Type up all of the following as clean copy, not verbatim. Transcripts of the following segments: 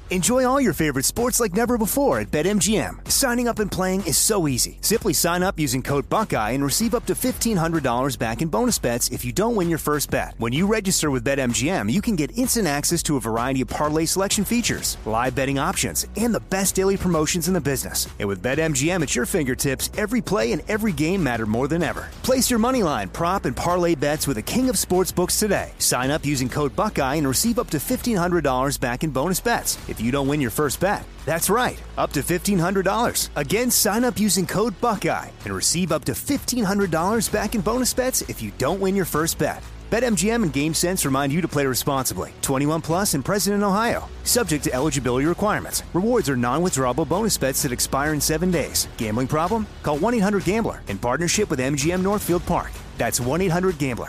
Enjoy all your favorite sports like never before at BetMGM. Signing up and playing is so easy. Simply sign up using code Buckeye and receive up to $1,500 back in bonus bets if you don't win your first bet. When you register with BetMGM, you can get instant access to a variety of parlay selection features, live betting options, and the best daily promotions in the business. And with BetMGM at your fingertips, every play and every game matter more than ever. Place your moneyline, prop, and parlay bets with the king of sportsbooks today. Sign up using code Buckeye and receive up to $1,500 back in bonus bets if you don't win your first bet. That's right, up to $1,500. Again, sign up using code Buckeye and receive up to $1,500 back in bonus bets if you don't win your first bet. BetMGM and GameSense remind you to play responsibly. 21 plus and present in Ohio. Subject to eligibility requirements. Rewards are non-withdrawable bonus bets that expire in 7 days. Gambling problem? Call 1-800-GAMBLER in partnership with MGM Northfield Park. That's 1-800-GAMBLER.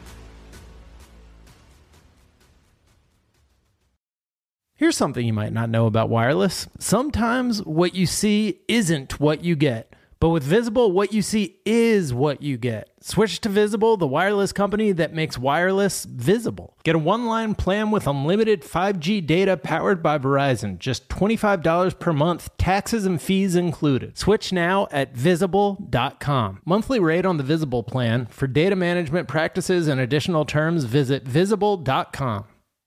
Here's something you might not know about wireless. Sometimes what you see isn't what you get. But with Visible, what you see is what you get. Switch to Visible, the wireless company that makes wireless visible. Get a one-line plan with unlimited 5G data powered by Verizon. Just $25 per month, taxes and fees included. Switch now at Visible.com. Monthly rate on the Visible plan. For data management practices and additional terms, visit Visible.com.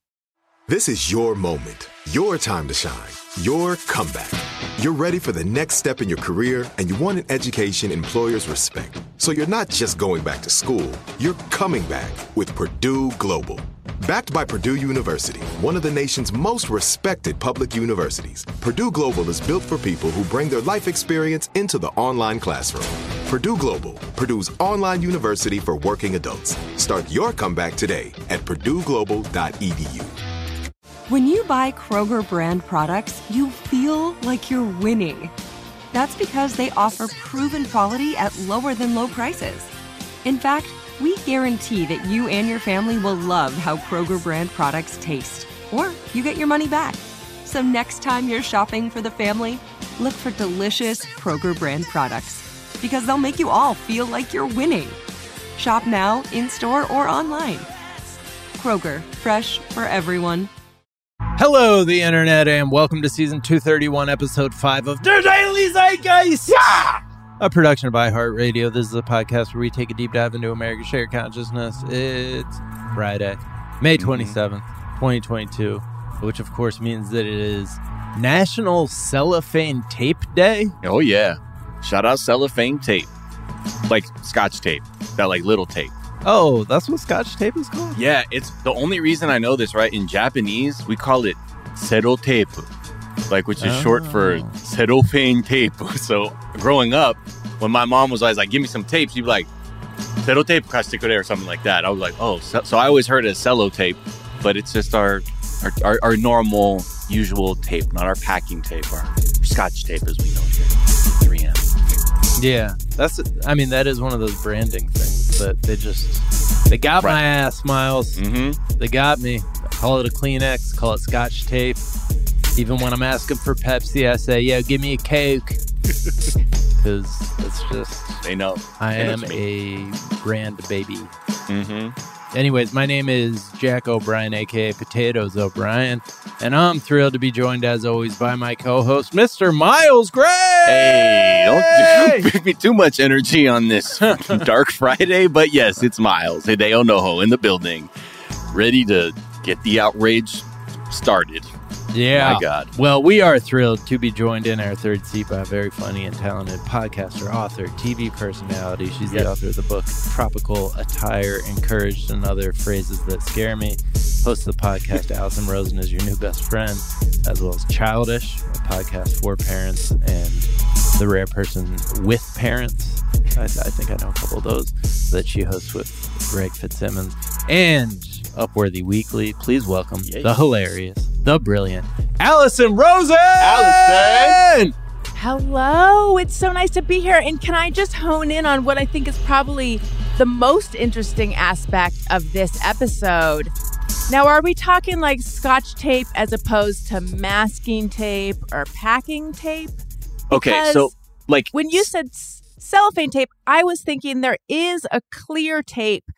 This is your moment, your time to shine, your comeback. You're ready for the next step in your career, and you want an education employers respect. So you're not just going back to school, you're coming back with Purdue Global. Backed by Purdue University, one of the nation's most respected public universities, Purdue Global is built for people who bring their life experience into the online classroom. Purdue Global, Purdue's online university for working adults. Start your comeback today at purdueglobal.edu. When you buy Kroger brand products, you feel like you're winning. That's because they offer proven quality at lower than low prices. In fact, we guarantee that you and your family will love how Kroger brand products taste, or you get your money back. So next time you're shopping for the family, look for delicious Kroger brand products, because they'll make you all feel like you're winning. Shop now, in-store, or online. Kroger, fresh for everyone. Hello, the internet, and welcome to season 231, episode 5 of The Daily Zeitgeist, a production of iHeartRadio. This is a podcast where we take a deep dive into America's shared consciousness. It's Friday, May 27th, 2022, which of course means that it is National Cellophane Tape Day. Oh, yeah. Shout out cellophane tape. Like Scotch tape, that like little tape. Oh, that's what Scotch tape is called? Yeah, it's the only reason I know this, right? In Japanese, we call it serotape, like, which is short for cellophane tape. So growing up, when my mom was always like, give me some tapes, you'd be like, serotape kastekure or something like that. I was like, oh, so I always heard it as cello tape, but it's just our normal, usual tape, not our packing tape, our Scotch tape as we know here. 3M. Yeah, that is one of those branding things that they got my ass, Miles. Mm-hmm. They got me. Call it a Kleenex, call it Scotch tape. Even when I'm asking for Pepsi, I say, yeah, give me a Coke. Because it's just... They know. I am a brand baby. Mm-hmm. Anyways, my name is Jack O'Brien, a.k.a. Potatoes O'Brien, and I'm thrilled to be joined, as always, by my co-host, Mr. Miles Gray! Hey, don't give me too much energy on this dark Friday, but yes, it's Miles. Hideo Noho in the building, ready to get the outrage started. Yeah. My God. Well, we are thrilled to be joined in our third seat by a very funny and talented podcaster, author, TV personality. She's the author of the book Tropical Attire, Encouraged, and Other Phrases That Scare Me. Host of the podcast, Allison Rosen is your new best friend, as well as Childish, a podcast for parents, and The Rare Person with Parents. I think I know a couple of those that she hosts with Greg Fitzsimmons. And Upworthy Weekly. Please welcome the hilarious, the brilliant Allison Rosen! Allison! Hello, it's so nice to be here. And can I just hone in on what I think is probably the most interesting aspect of this episode? Now, are we talking like Scotch tape as opposed to masking tape or packing tape? Okay, so like... When you said cellophane tape, I was thinking there is a clear tape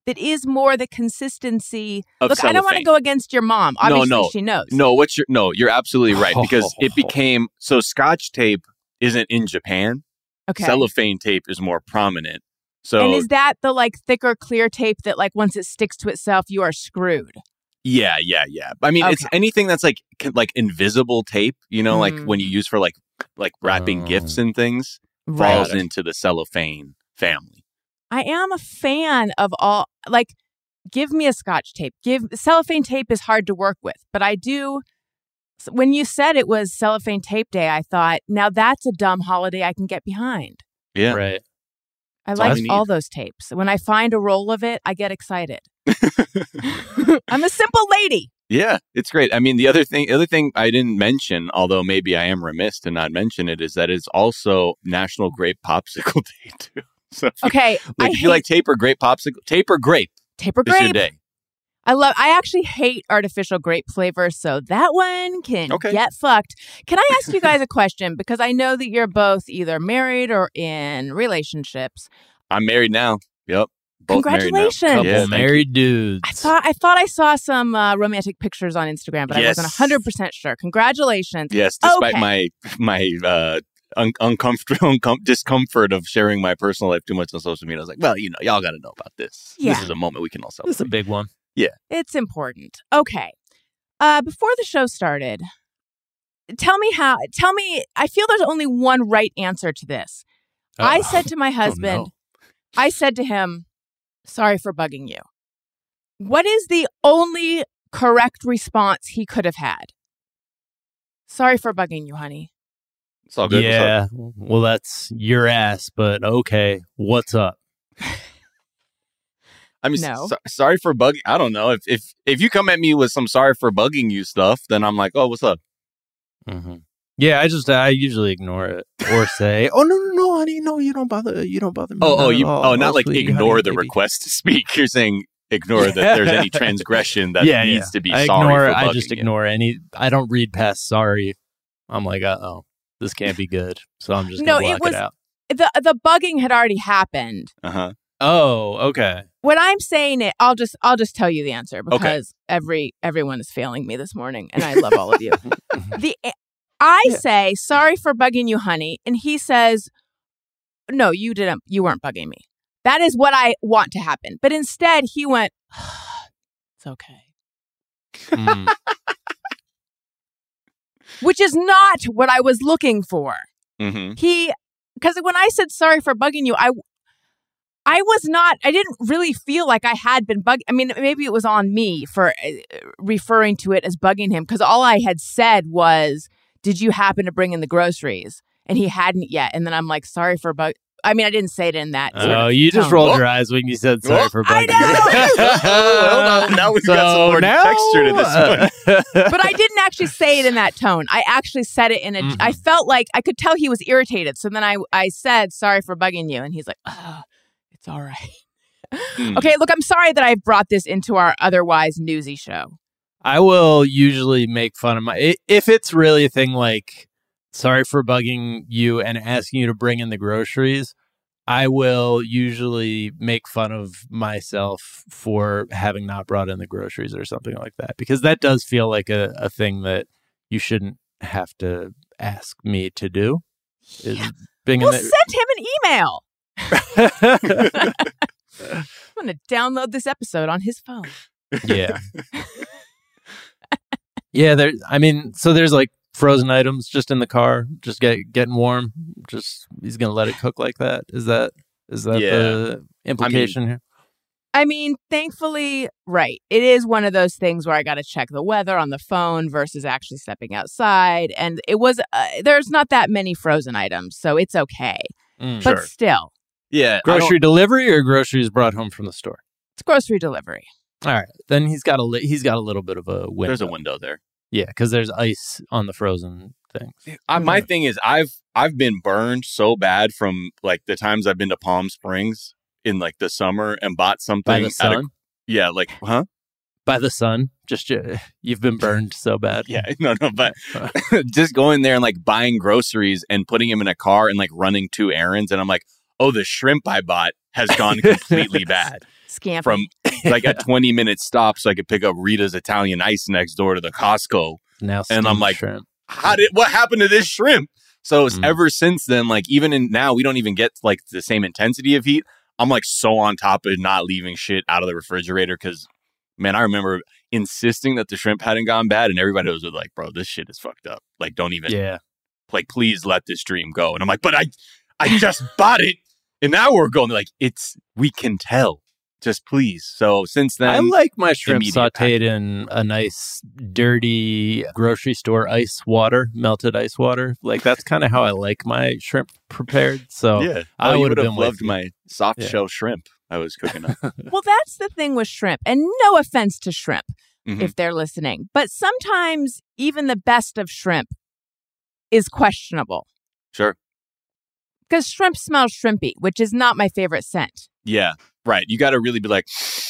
that is more the consistency. Of Look, I don't want to cellophane. go against your mom. Obviously, no. she knows. No, you're absolutely right, because it became, so Scotch tape isn't in Japan. Okay. Cellophane tape is more prominent. So And is that the like thicker, clear tape that like once it sticks to itself, you are screwed? yeah. I mean, it's Okay. anything that's like invisible tape, like when you use for like wrapping gifts and things, falls into the cellophane family. I am a fan of all, like, give me a Scotch tape. Cellophane tape is hard to work with, but I do. When you said it was Cellophane Tape Day, I thought, now that's a dumb holiday I can get behind. Yeah. Right. I all like we need. all those tapes. When I find a roll of it, I get excited. I'm a simple lady. Yeah, it's great. I mean, the other thing I didn't mention, although maybe I am remiss to not mention it, is that it's also National Grape Popsicle Day too. So Okay, if you like tape or grape popsicle, tape or grape, tape or it's your grape. day. I actually hate artificial grape flavor, so that one can get fucked. Can I ask you guys a question? Because I know that you're both either married or in relationships. I'm married now. Yep. Both Congratulations. married now. Couple Yeah, married dudes. I thought I saw some romantic pictures on Instagram, but Yes. I wasn't 100% sure. Congratulations. Yes, despite Okay. my uncomfortable discomfort of sharing my personal life too much on social media, I was like, well, y'all got to know about this. Yeah. This is a moment we can all celebrate. This is a big one. It's important. Okay. Before the show started, tell me, I feel there's only one right answer to this. I said to my husband, I said to him, sorry for bugging you. What is the only correct response he could have had? Sorry for bugging you, honey. It's all good. Yeah. Well, that's your ass, but okay. What's up? I mean, No. sorry for bugging. I don't know. If you come at me with some sorry for bugging you stuff, then I'm like, oh, what's up? Mm-hmm. Yeah, I usually ignore it or say, "Oh no, honey, no, you don't bother me." Not like sweetie, ignore honey, the baby." request to speak. You're saying ignore that there's any transgression that needs to be I sorry ignore. for bugging I just you. ignore any. I don't read past sorry. I'm like, this can't be good. So I'm just gonna block it out. The bugging had already happened. Uh-huh. Oh, okay. When I'm saying it, I'll just tell you the answer because everyone is failing me this morning, and I love all of you. I say sorry for bugging you, honey, and he says, no, you didn't. You weren't bugging me. That is what I want to happen, but instead he went, it's okay, which is not what I was looking for. Mm-hmm. Because when I said sorry for bugging you, I didn't really feel like I had been bugging. I mean, maybe it was on me for referring to it as bugging him, because all I had said was, did you happen to bring in the groceries? And he hadn't yet. And then I'm like, sorry for I mean, I didn't say it in that. sort of You just tone. rolled your eyes when you said sorry for bugging. Well, now we've got some more texture to this one. But I didn't actually say it in that tone. I actually said it in a, I felt like I could tell he was irritated. So then I said, sorry for bugging you. And he's like, it's all right. Okay, look, I'm sorry that I brought this into our otherwise newsy show. I will usually make fun of if it's really a thing like sorry for bugging you and asking you to bring in the groceries, I will usually make fun of myself for having not brought in the groceries or something like that, because that does feel like a thing that you shouldn't have to ask me to do. Well, send him an email. I'm going to download this episode on his phone. Yeah. Yeah, so there's like frozen items just in the car, just getting warm. Just he's gonna let it cook like that. Is that the implication here? I mean, thankfully, right. It is one of those things where I got to check the weather on the phone versus actually stepping outside. And it was, there's not that many frozen items, so it's okay. But Sure. still. Yeah. Grocery delivery or groceries brought home from the store? It's grocery delivery. All right. Then he's got a little bit of a window. There's a window there. Yeah, because there's ice on the frozen things. My thing is I've been burned so bad from like the times I've been to Palm Springs in like the summer and bought something By the sun? By the sun? Just you've been burned so bad. Yeah, no, but just going there and like buying groceries and putting them in a car and like running 2 errands, and I'm like, oh, the shrimp I bought has gone completely bad. Scampi. From like a 20-minute stop so I could pick up Rita's Italian Ice next door to the Costco. Now, and I'm like, shrimp. what happened to this shrimp? So ever since then, like even now, we don't even get like the same intensity of heat. I'm like so on top of not leaving shit out of the refrigerator because, man, I remember insisting that the shrimp hadn't gone bad, and everybody was like, "Bro, this shit is fucked up. Like, don't even, like, please let this dream go." And I'm like, "But I just bought it, and now we're going." They're like, we can tell. Just please. So since then, I like my shrimp sautéed in a nice, dirty grocery store melted ice water. Like that's kind of how I like my shrimp prepared. So yeah, I would have loved my soft shell shrimp I was cooking up. Well, that's the thing with shrimp, and no offense to shrimp if they're listening, but sometimes even the best of shrimp is questionable. Sure. Because shrimp smells shrimpy, which is not my favorite scent. Yeah. Right. You got to really be like,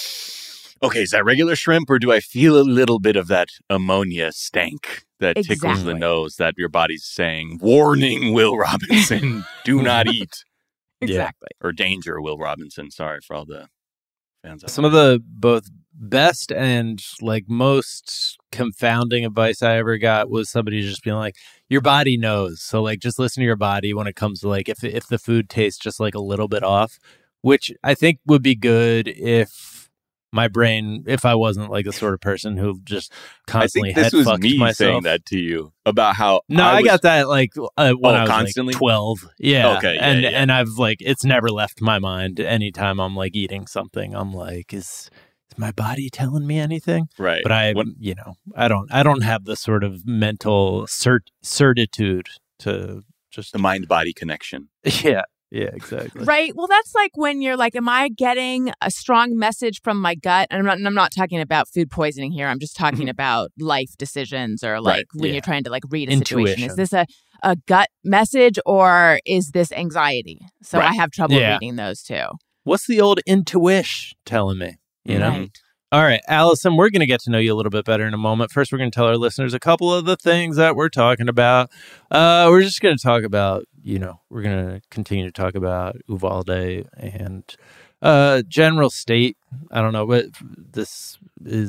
okay, is that regular shrimp or do I feel a little bit of that ammonia stank that tickles the nose that your body's saying, warning, Will Robinson, do not eat. Exactly. Or danger, Will Robinson. Sorry for all the fans. Some of the both best and like most confounding advice I ever got was somebody just being like, your body knows. So like just listen to your body when it comes to like if the food tastes just like a little bit off. Which I think would be good if my brain, if I wasn't like the sort of person who just constantly head fucked myself. I think this was me saying that to you about how I got that like when I was constantly? Like 12. Yeah. Okay. And I've like, it's never left my mind. Anytime I'm like eating something, I'm like, is my body telling me anything? Right. But I don't have the sort of mental certitude to just the mind-body connection. Yeah. Yeah, exactly. Right. Well, that's like when you're like, am I getting a strong message from my gut? And I'm not talking about food poisoning here. I'm just talking about life decisions or like when you're trying to like read a situation. Is this a gut message or is this anxiety? So I have trouble reading those too. What's the old intuition telling me? You know? Right. All right, Allison, we're going to get to know you a little bit better in a moment. First, we're going to tell our listeners a couple of the things that we're talking about. We're just going to talk about, we're going to continue to talk about Uvalde and general state. I don't know, but this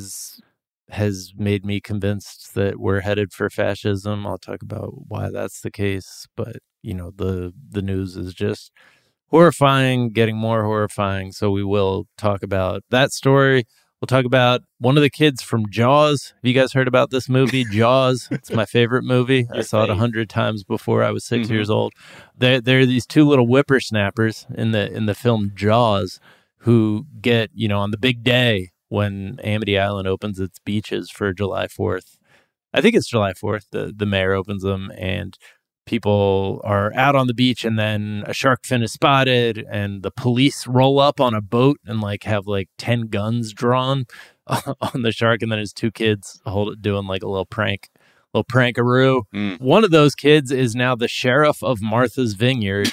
has made me convinced that we're headed for fascism. I'll talk about why that's the case. But, the news is just horrifying, getting more horrifying. So we will talk about that story. We'll talk about one of the kids from Jaws. Have you guys heard about this movie, Jaws? It's my favorite movie. I saw it 100 times before I was 6 years old. There are these two little whippersnappers in the film Jaws who get, on the big day when Amity Island opens its beaches for July 4th. I think it's July 4th. The mayor opens them and people are out on the beach and then a shark fin is spotted and the police roll up on a boat and like have like 10 guns drawn on the shark. And then his two kids doing like a little prankaroo. One of those kids is now the sheriff of Martha's Vineyard.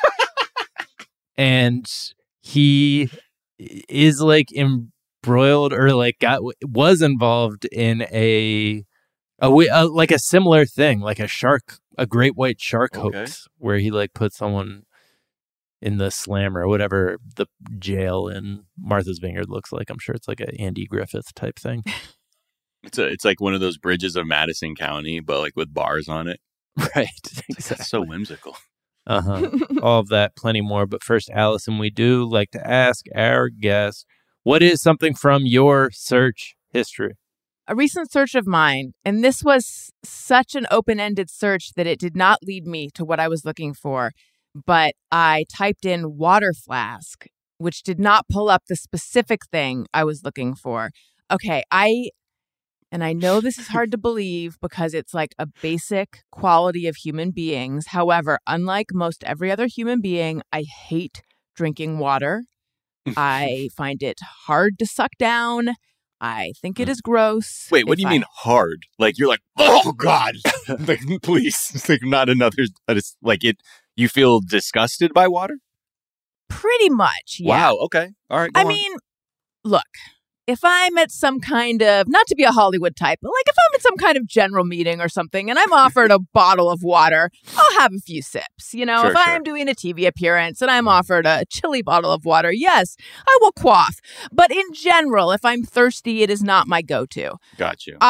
And he is like embroiled or like was involved in a similar thing, like a great white shark hoax where he like put someone in the slammer or whatever the jail in Martha's Vineyard looks like. I'm sure it's like a Andy Griffith type thing. It's like one of those bridges of Madison County, but like with bars on it. Right. Exactly. That's so whimsical. All of that, plenty more. But first, Allison, we do like to ask our guests, what is something from your search history? A recent search of mine, and this was such an open-ended search that it did not lead me to what I was looking for, but I typed in water flask, which did not pull up the specific thing I was looking for. Okay, I know this is hard to believe because it's like a basic quality of human beings. However, unlike most every other human being, I hate drinking water. I find it hard to suck down. I think it is gross. Wait, what do you mean hard? Like you're like, oh God, like, please, it's like not another. It's like it. You feel disgusted by water? Pretty much. Yeah. Wow. Okay. All right. I mean, look, if I'm at some kind of, not to be a Hollywood type, but like if I'm at some kind of general meeting or something and I'm offered a bottle of water, I'll have a few sips. You know, if I'm doing a TV appearance and I'm offered a chilly bottle of water, yes, I will quaff. But in general, if I'm thirsty, it is not my go-to. Got you.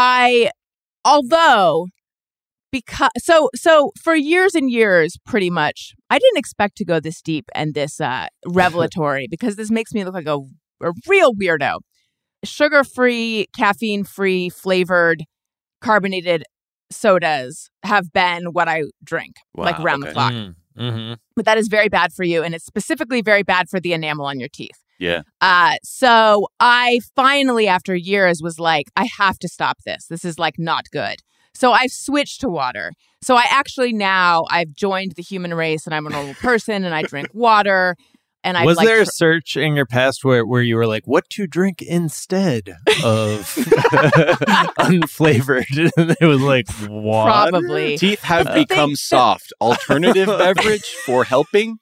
So for years and years, pretty much, I didn't expect to go this deep and this revelatory because this makes me look like a real weirdo. Sugar-free, caffeine-free, flavored, carbonated sodas have been what I drink, like around the clock. Mm-hmm. But that is very bad for you, and it's specifically very bad for the enamel on your teeth. Yeah. So I finally, after years, was like, I have to stop this. This is like not good. So I've switched to water. So I've joined the human race, and I'm a normal person, and I drink water. And was there a search in your past where you were like, what to drink instead of unflavored? And it was like, water? Probably. Teeth have become soft. Alternative beverage for helping?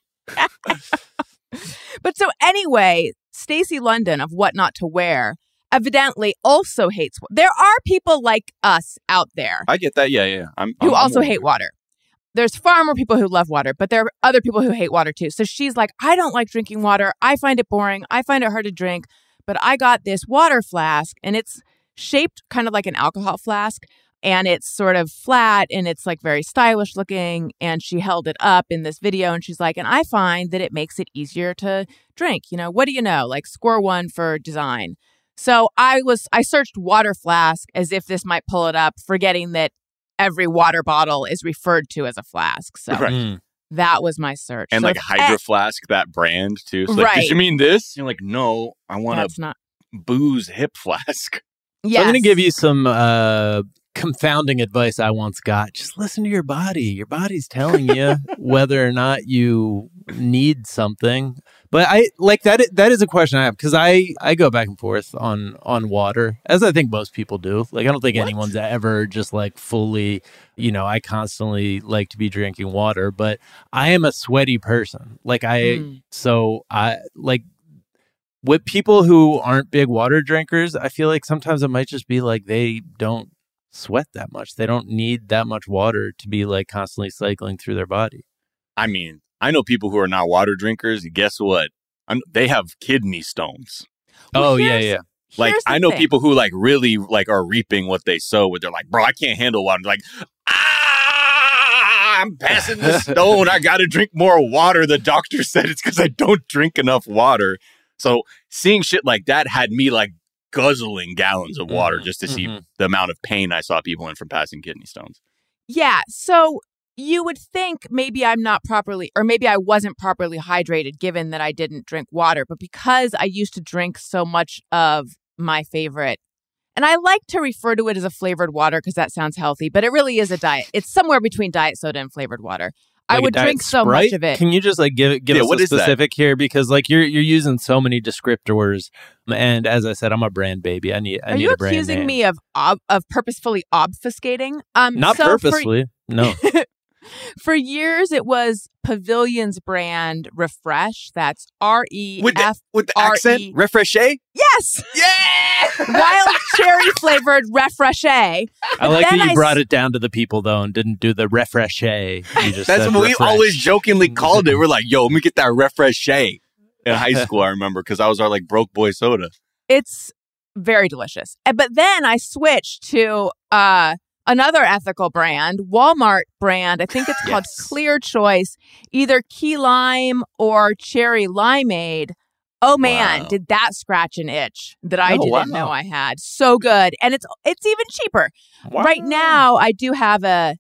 But so anyway, Stacey London of What Not to Wear evidently also hates. There are people like us out there. I get that. Yeah. Who also hate water. There's far more people who love water, but there are other people who hate water too. So she's like, I don't like drinking water. I find it boring. I find it hard to drink. But I got this water flask, and it's shaped kind of like an alcohol flask. And it's sort of flat, and it's like very stylish looking. And she held it up in this video, and she's like, and I find that it makes it easier to drink. You know, what do you know? Like, score one for design. So I searched water flask as if this might pull it up, forgetting that every water bottle is referred to as a flask. So that was my search. And so like Hydro Flask, that brand too. So like, did you mean this? You're like, no, I want a booze hip flask. Yes. So I'm going to give you some confounding advice I once got. Just listen to your body. Your body's telling you whether or not you need something. But I like that. That is a question I have because I go back and forth on water, as I think most people do. Like, I don't think anyone's ever just like fully, I constantly like to be drinking water, but I am a sweaty person. Like so I like with people who aren't big water drinkers, I feel like sometimes it might just be like they don't sweat that much. They don't need that much water to be like constantly cycling through their body. I mean, I know people who are not water drinkers. Guess what? They have kidney stones. Oh, yeah. Like, I know people who like really like are reaping what they sow. Where they're like, bro, I can't handle water. Like, I'm passing the stone. I got to drink more water. The doctor said it's because I don't drink enough water. So seeing shit like that had me like guzzling gallons of water just to see the amount of pain I saw people in from passing kidney stones. Yeah. So you would think maybe I'm not properly, or maybe I wasn't properly hydrated given that I didn't drink water. But because I used to drink so much of my favorite, and I like to refer to it as a flavored water because that sounds healthy, but it really is a diet. It's somewhere between diet soda and flavored water. Like I would drink so much of it. Can you just like give us a specific here? Because like you're using so many descriptors, and as I said, I'm a brand baby. I need a brand name. Are you accusing me of purposefully obfuscating? Not purposely. No. For years, it was Pavilion's brand Refresh. That's REF with the accent. Refreshe. Yes. Yeah. Wild cherry flavored Refreshe. I like that you brought it down to the people though, and didn't do the Refreshe. That's what we always jokingly called it. We're like, "Yo, let me get that Refreshe." In high school, I remember because I was our like broke boy soda. It's very delicious. But then I switched to another ethical brand, Walmart brand. I think it's called Clear Choice, either key lime or cherry limeade. Oh man, did that scratch an itch that I didn't know I had. So good. And it's even cheaper. Wow. Right now, I do have a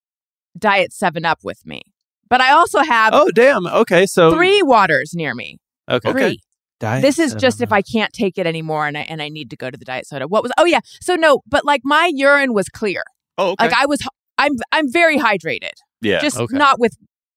Diet 7-Up with me. But I also have Okay, so 3 waters near me. Okay. This is just if I can't take it anymore and I need to go to the diet soda. So no, but like my urine was clear. Oh, okay. Like I'm very hydrated. Yeah. Just not with,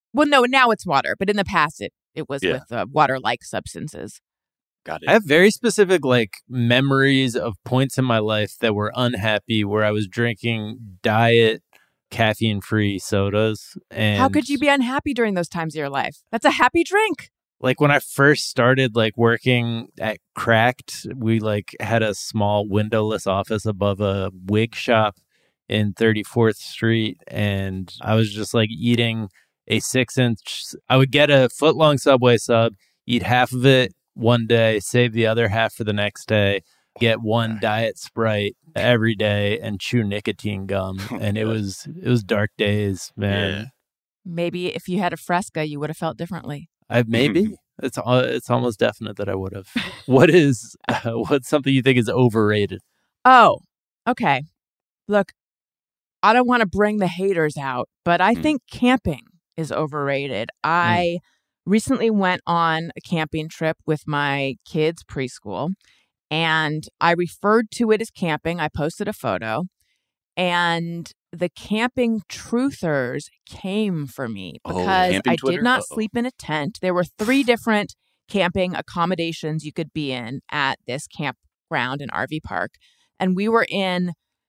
now it's water, but in the past it was with water-like substances. Got it. I have very specific like memories of points in my life that were unhappy where I was drinking diet caffeine-free sodas. And how could you be unhappy during those times of your life? That's a happy drink. Like when I first started like working at Cracked, we like had a small windowless office above a wig shop in 34th Street. And I was just like eating a 6-inch. I would get a foot-long Subway sub, eat half of it one day, save the other half for the next day, get one Diet Sprite every day, and chew nicotine gum. And it was dark days, man. Yeah. Maybe if you had a Fresca, you would have felt differently. Maybe it's almost definite that I would have. What's something you think is overrated? Oh, okay. Look, I don't want to bring the haters out, but I think camping is overrated. I recently went on a camping trip with my kids' preschool, and I referred to it as camping. I posted a photo, and the camping truthers came for me because I did not sleep in a tent. There were 3 different camping accommodations you could be in at this campground and RV park. And we were in,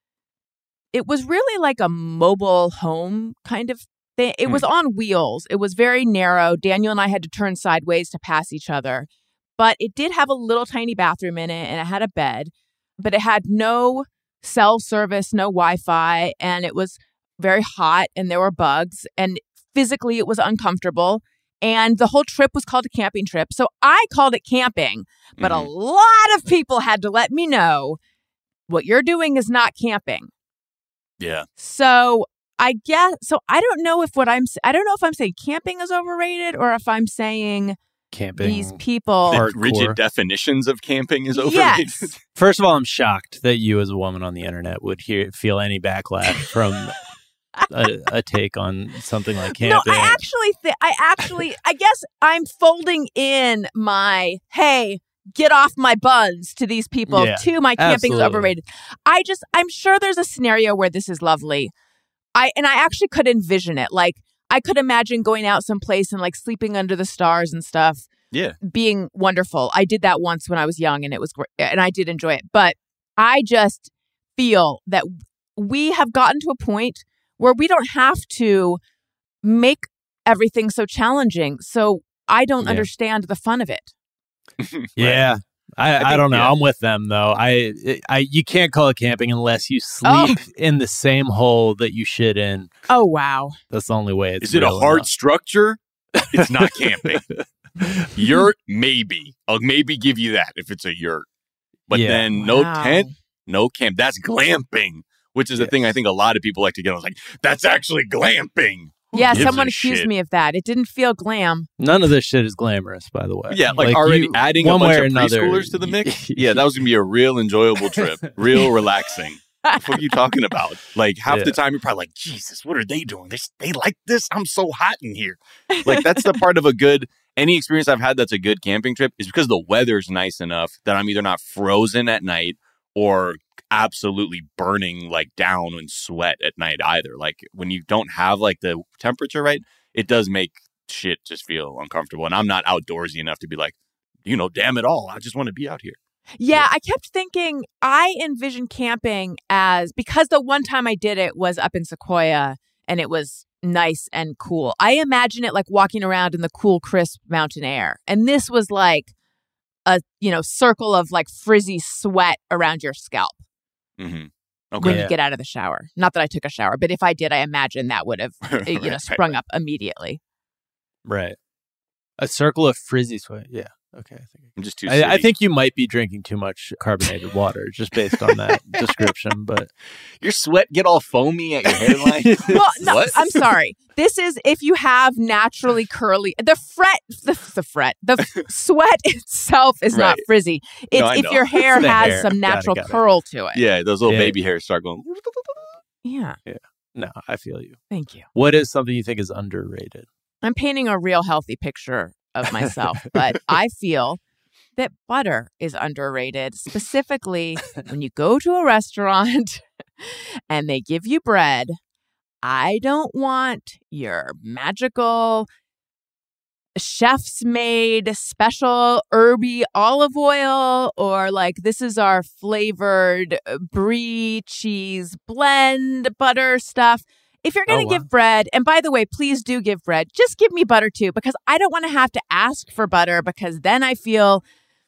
it was really like a mobile home kind of thing. It was on wheels. It was very narrow. Daniel and I had to turn sideways to pass each other. But it did have a little tiny bathroom in it, and it had a bed. But it had no cell service, no Wi-Fi, and it was very hot, and there were bugs, and physically it was uncomfortable, and the whole trip was called a camping trip. So I called it camping, but a lot of people had to let me know what you're doing is not camping. Yeah. So I don't know if I'm saying camping is overrated or if I'm saying Camping. These people. The rigid definitions of camping is overrated. Yes. First of all, I'm shocked that you as a woman on the internet would feel any backlash from a take on something like camping. No, I guess I'm folding in my, hey, get off my buns to these people, to my camping is overrated. I'm sure there's a scenario where this is lovely. I actually could envision it. Like, I could imagine going out someplace and like sleeping under the stars and stuff. Yeah. Being wonderful. I did that once when I was young and it was great, and I did enjoy it. But I just feel that we have gotten to a point where we don't have to make everything so challenging. So I don't understand the fun of it. Yeah. I don't know. I'm with them though. You can't call it camping unless you sleep in the same hole that you shit in. Oh wow. That's the only way. Is it a hard structure? It's not camping. Yurt, maybe. I'll maybe give you that if it's a yurt. But then no tent, no camp. That's glamping, which is the thing I think a lot of people like to get. I was like, that's actually glamping. Yeah, someone accused me of that. It didn't feel glam. None of this shit is glamorous, by the way. Yeah, like already adding a bunch of preschoolers to the mix. Yeah, that was going to be a real enjoyable trip. Real relaxing. What are you talking about? Like half the time you're probably like, Jesus, what are they doing? They like this? I'm so hot in here. Like that's the part of any experience I've had that's a good camping trip is because the weather's nice enough that I'm either not frozen at night or absolutely burning like down in sweat at night either. Like when you don't have like the temperature right, it does make shit just feel uncomfortable. And I'm not outdoorsy enough to be like, damn it all. I just want to be out here. Yeah, I kept thinking, I envision camping as, because the one time I did it was up in Sequoia and it was nice and cool. I imagine it like walking around in the cool, crisp mountain air. And this was like a, circle of like frizzy sweat around your scalp. Mm-hmm. Okay. When you get out of the shower. Not that I took a shower, but if I did, I imagine that would have, sprung up immediately. Right. A circle of frizzy sweat. Yeah. Okay. I'm just too I think you might be drinking too much carbonated water just based on that description, but your sweat get all foamy at your hairline. Well, no, I'm sorry. This is if you have naturally curly, the sweat itself is not frizzy. It's if your hair has some natural curl to it. Yeah. Those little baby hairs start going. Yeah. No, I feel you. Thank you. What is something you think is underrated? I'm painting a real healthy picture of myself, but I feel that butter is underrated, specifically when you go to a restaurant and they give you bread. I don't want your magical chef's made special herby olive oil or like this is our flavored brie cheese blend butter stuff. If you're going to give bread, and by the way, please do give bread, just give me butter too, because I don't want to have to ask for butter because then I feel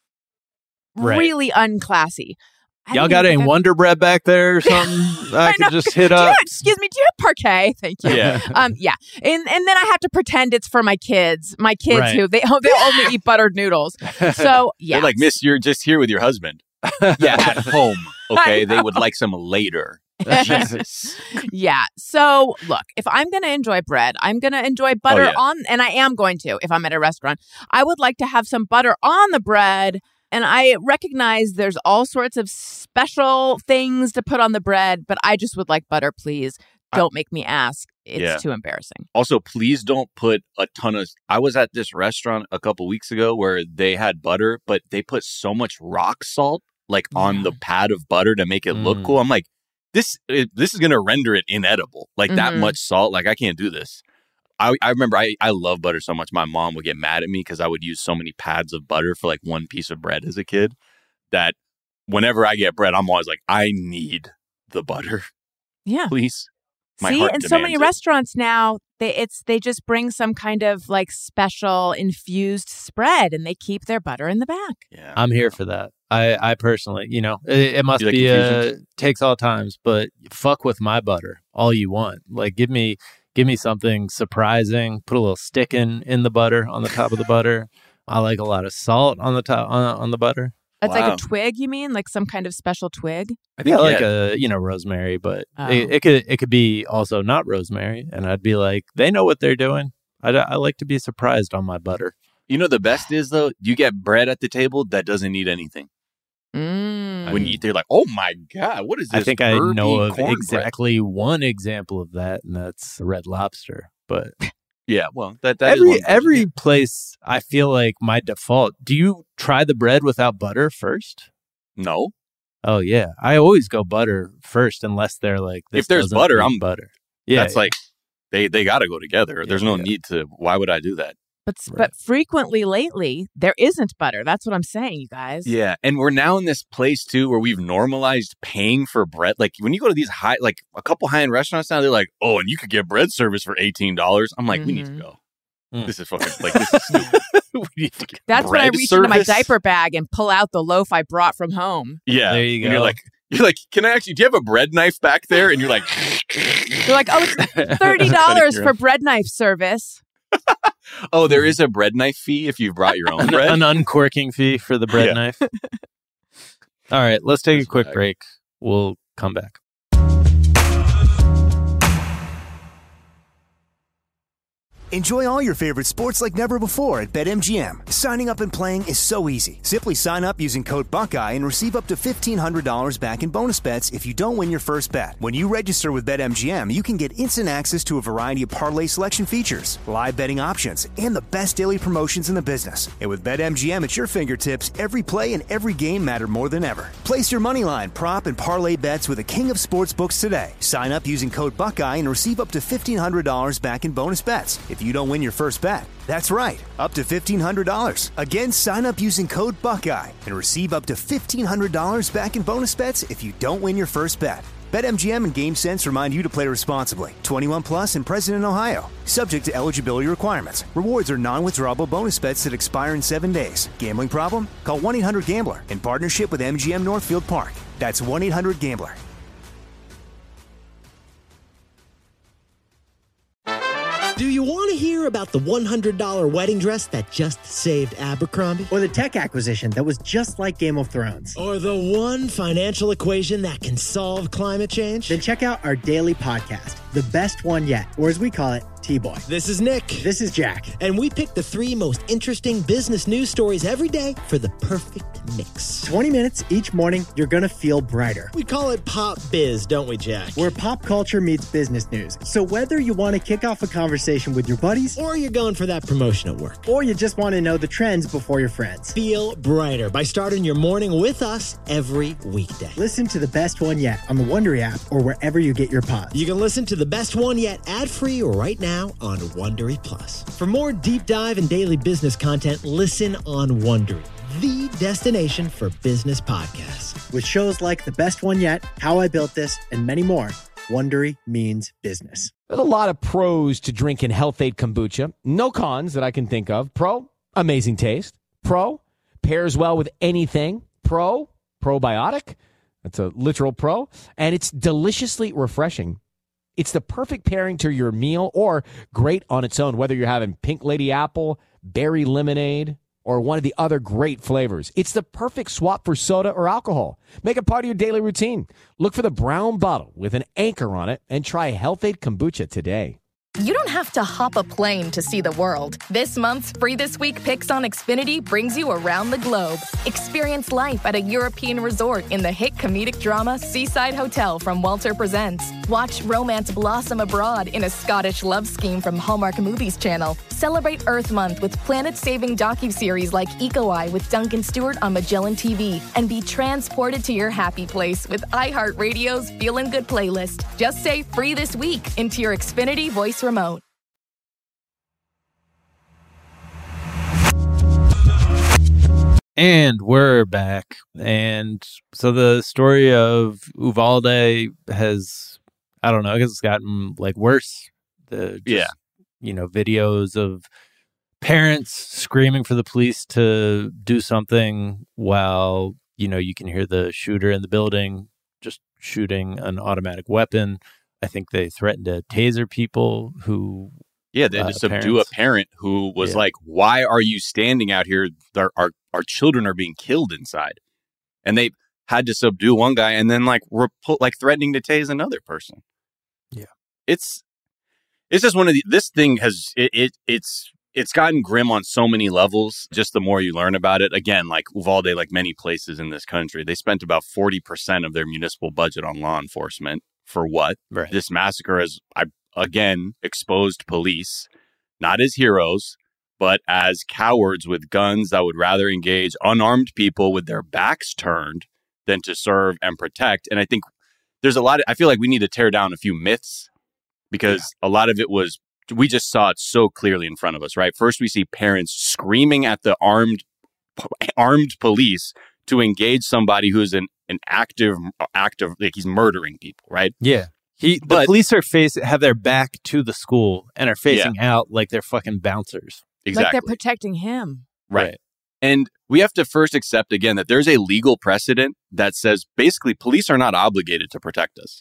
really unclassy. Y'all got any Wonder Bread back there or something I could just hit up? Excuse me, do you have Parquet? Thank you. Yeah. Yeah. And then I have to pretend it's for my kids who they only eat buttered noodles. So, yeah. They're like, miss, you're just here with your husband. Yeah, at home. Okay, they would like some later. Jesus. Yeah. So, look, if I'm going to enjoy bread, I'm going to enjoy butter and I am going to if I'm at a restaurant. I would like to have some butter on the bread. And I recognize there's all sorts of special things to put on the bread, but I just would like butter, please. Don't make me ask. It's too embarrassing. Also, please don't put a ton of... I was at this restaurant a couple weeks ago where they had butter, but they put so much rock salt on the pad of butter to make it look cool. I'm like, this is going to render it inedible. That much salt. I can't do this. I remember I love butter so much. My mom would get mad at me because I would use so many pads of butter for one piece of bread as a kid that whenever I get bread, I'm always like, I need the butter. Yeah. Please. My See, heart in so many demands it. restaurants now, they just bring some kind of special infused spread and they keep their butter in the back. Yeah. I'm here for that. I personally, it must be takes all times, but fuck with my butter all you want. Give me something surprising. Put a little stick in the butter on the top of the butter. I like a lot of salt on the top on the butter. That's like a twig, you mean? Like some kind of special twig? I think rosemary, but it could be also not rosemary. And I'd be like, they know what they're doing. I like to be surprised on my butter. The best is though, you get bread at the table that doesn't need anything. When you eat, they're like, "Oh my god, what is this?" I think I know of exactly bread? one example of that, and that's Red Lobster. But yeah, well, that every place, I feel like my default. Do you try the bread without butter first? No. Oh yeah, I always go butter first, unless they're like, this if there's butter, I'm butter. Yeah, that's they got to go together. There's no need to. Why would I do that? But frequently lately, there isn't butter. That's what I'm saying, you guys. Yeah. And we're now in this place, too, where we've normalized paying for bread. When you go to these a couple high-end restaurants now, they're like, oh, and you could get bread service for $18. I'm like, we need to go. This is fucking, this is stupid. We need to get That's when I reach into my diaper bag and pull out the loaf I brought from home. Yeah. There you go. And you're like, can I actually, do you have a bread knife back there? And you're like... They're like, oh, it's $30 for bread knife service. Oh, there is a bread knife fee if you brought your own bread? An uncorking fee for the bread knife. All right, let's take a quick break. We'll come back. Enjoy all your favorite sports like never before at BetMGM. Signing up and playing is so easy. Simply sign up using code Buckeye and receive up to $1,500 back in bonus bets if you don't win your first bet. When you register with BetMGM, you can get instant access to a variety of parlay selection features, live betting options, and the best daily promotions in the business. And with BetMGM at your fingertips, every play and every game matter more than ever. Place your moneyline, prop, and parlay bets with the king of sportsbooks today. Sign up using code Buckeye and receive up to $1,500 back in bonus bets if you don't win your first bet. That's right, up to $1,500. Again, sign up using code Buckeye and receive up to $1,500 back in bonus bets if you don't win your first bet. BetMGM and GameSense remind you to play responsibly. 21 plus and present in Ohio. Subject to eligibility requirements. Rewards are non-withdrawable bonus bets that expire in 7 days. Gambling problem? Call 1-800-GAMBLER in partnership with MGM Northfield Park. That's 1-800-GAMBLER. Do you want to hear about the $100 wedding dress that just saved Abercrombie? Or the tech acquisition that was just like Game of Thrones? Or the one financial equation that can solve climate change? Then check out our daily podcast, The Best One Yet, or as we call it, T-Boy. This is Nick. This is Jack. And we pick the 3 most interesting business news stories every day for the perfect mix. 20 minutes each morning, you're going to feel brighter. We call it Pop Biz, don't we, Jack? Where pop culture meets business news. So whether you want to kick off a conversation with your buddies, or you're going for that promotion at work, or you just want to know the trends before your friends, feel brighter by starting your morning with us every weekday. Listen to The Best One Yet on the Wondery app or wherever you get your pods. You can listen to The Best One Yet ad-free right now on Wondery Plus. For more deep dive and daily business content, listen on Wondery, the destination for business podcasts. With shows like The Best One Yet, How I Built This, and many more. Wondery means business. There's a lot of pros to drinking Health-Ade kombucha. No cons that I can think of. Pro, amazing taste. Pro, pairs well with anything. Pro, probiotic. That's a literal pro. And it's deliciously refreshing. It's the perfect pairing to your meal or great on its own, whether you're having Pink Lady Apple, berry lemonade, or one of the other great flavors. It's the perfect swap for soda or alcohol. Make it part of your daily routine. Look for the brown bottle with an anchor on it and try Health-Ade kombucha today. You don't have to hop a plane to see the world. This month's Free This Week picks on Xfinity brings you around the globe. Experience life at a European resort in the hit comedic drama Seaside Hotel from Walter Presents. Watch romance blossom abroad in a Scottish love scheme from Hallmark Movies Channel. Celebrate Earth Month with planet-saving docuseries like Eco Eye with Duncan Stewart on Magellan TV. And be transported to your happy place with iHeartRadio's Feelin' Good playlist. Just say Free This Week into your Xfinity voice remote. And we're back. And so the story of Uvalde has, I don't know, I guess it's gotten like worse. Videos of parents screaming for the police to do something while, you can hear the shooter in the building just shooting an automatic weapon. I think they threatened to taser people who... Yeah, they had to subdue a parent who was like, why are you standing out here? Our children are being killed inside. And they had to subdue one guy and then were threatening to tase another person. Yeah. It's just one of this thing has, it's gotten grim on so many levels. Just the more you learn about it. Again, like Uvalde, like many places in this country, they spent about 40% of their municipal budget on law enforcement. For what? Right. This massacre has, again, exposed police, not as heroes, but as cowards with guns that would rather engage unarmed people with their backs turned than to serve and protect. And I think there's I feel like we need to tear down a few myths because a lot of it was, we just saw it so clearly in front of us, right? First, we see parents screaming at the armed police to engage somebody who's an active, like he's murdering people, right? Yeah. The police have their back to the school and are facing out like they're fucking bouncers. Exactly. Like they're protecting him. Right. And we have to first accept again that there's a legal precedent that says basically police are not obligated to protect us.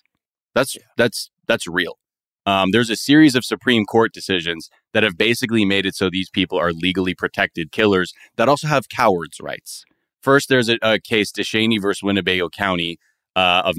That's real. There's a series of Supreme Court decisions that have basically made it so these people are legally protected killers that also have cowards' rights. First, there's a case, DeShaney versus Winnebago County of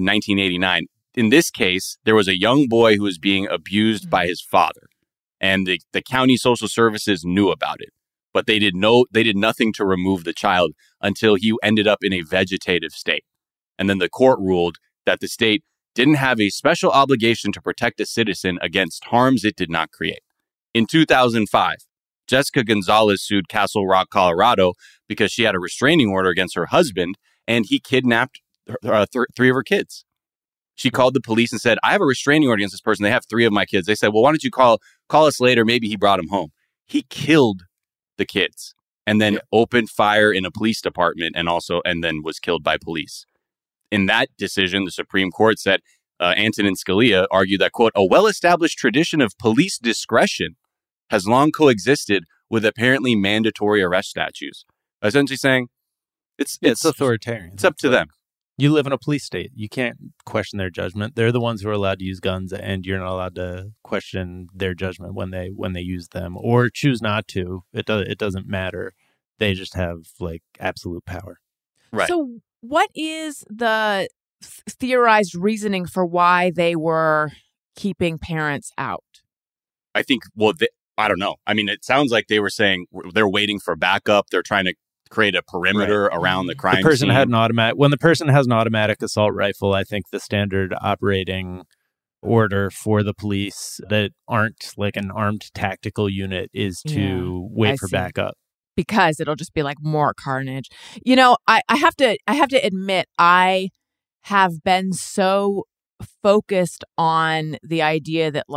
1989. In this case, there was a young boy who was being abused by his father, and the county social services knew about it, but they did nothing to remove the child until he ended up in a vegetative state. And then the court ruled that the state didn't have a special obligation to protect a citizen against harms it did not create. In 2005, Jessica Gonzalez sued Castle Rock, Colorado, because she had a restraining order against her husband, and he kidnapped three of her kids. She called the police and said, I have a restraining order against this person. They have 3 of my kids. They said, well, why don't you call us later? Maybe he brought them home. He killed the kids and then opened fire in a police department and then was killed by police. In that decision, the Supreme Court said, Antonin Scalia argued that, quote, a well-established tradition of police discretion has long coexisted with apparently mandatory arrest statutes. Essentially saying it's authoritarian. It's up to them. You live in a police state. You can't question their judgment. They're the ones who are allowed to use guns, and you're not allowed to question their judgment when they use them or choose not to. It doesn't matter. They just have absolute power. Right. So what is the theorized reasoning for why they were keeping parents out? I think, I don't know. I mean, it sounds like they were saying they're waiting for backup. They're trying to create a perimeter around the crime scene. When the person has an automatic assault rifle, I think the standard operating order for the police that aren't like an armed tactical unit is to wait for backup. Because it'll just be more carnage. I have to admit, I have been so focused on the idea that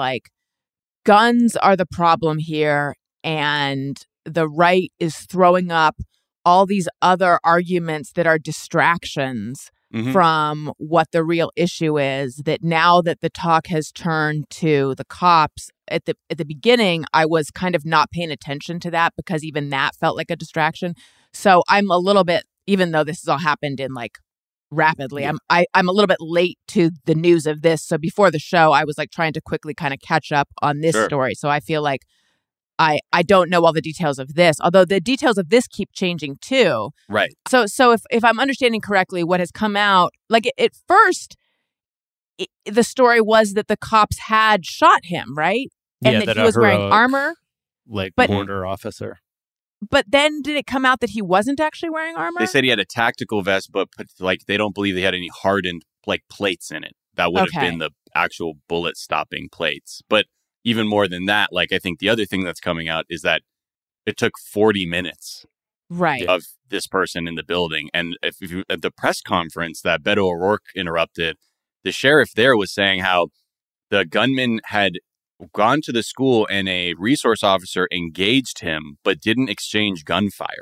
guns are the problem here and the right is throwing up all these other arguments that are distractions from what the real issue is. That now that the talk has turned to the cops, at the beginning, I was kind of not paying attention to that because even that felt like a distraction. So I'm a little bit, even though this has all happened in like rapidly, I'm a little bit late to the news of this. So before the show, I was like trying to quickly kind of catch up on this story. So I feel like I don't know all the details of this, although the details of this keep changing too. Right. So if I'm understanding correctly, what has come out, like at first, the story was that the cops had shot him, right? And that he was wearing armor. Like border officer. But then did it come out that he wasn't actually wearing armor? They said he had a tactical vest, but like they don't believe they had any hardened like plates in it. That would have been the actual bullet stopping plates. But even more than that, like I think the other thing that's coming out is that it took 40 minutes of this person in the building. And if you at the press conference that Beto O'Rourke interrupted, the sheriff there was saying how the gunman had gone to the school and a resource officer engaged him, but didn't exchange gunfire.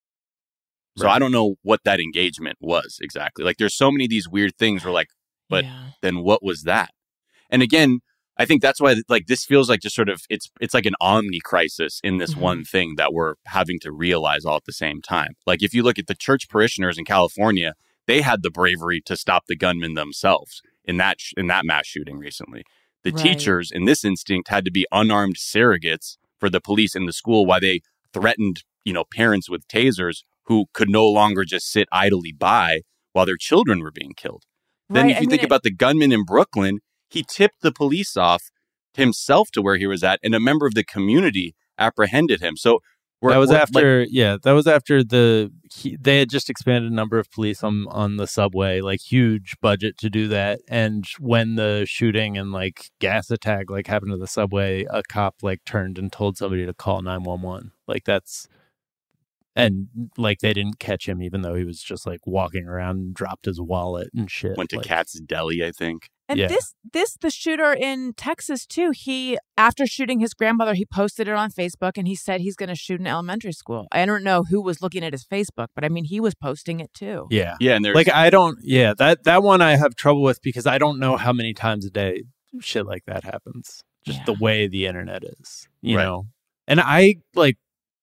So I don't know what that engagement was exactly. Like there's so many of these weird things where like, but then what was that? And again, I think that's why like this feels like just sort of it's like an omni crisis in this one thing that we're having to realize all at the same time. Like if you look at the church parishioners in California, they had the bravery to stop the gunman themselves in that mass shooting recently. The teachers in this instinct had to be unarmed surrogates for the police in the school while they threatened, parents with tasers who could no longer just sit idly by while their children were being killed. Then if you think about the gunman in Brooklyn, he tipped the police off himself to where he was at, and a member of the community apprehended him. So that was after they had just expanded a number of police on the subway, like huge budget to do that. And when the shooting and like gas attack like happened to the subway, a cop like turned and told somebody to call 911. Like and like they didn't catch him, even though he was just like walking around and dropped his wallet and shit. Went to Katz's Deli, I think. And the shooter in Texas too, he, after shooting his grandmother, he posted it on Facebook and he said he's going to shoot an elementary school. I don't know who was looking at his Facebook, but I mean, he was posting it too. Yeah. Yeah. And there's like, that one I have trouble with because I don't know how many times a day shit like that happens. Just the way the internet is, you know? And I like,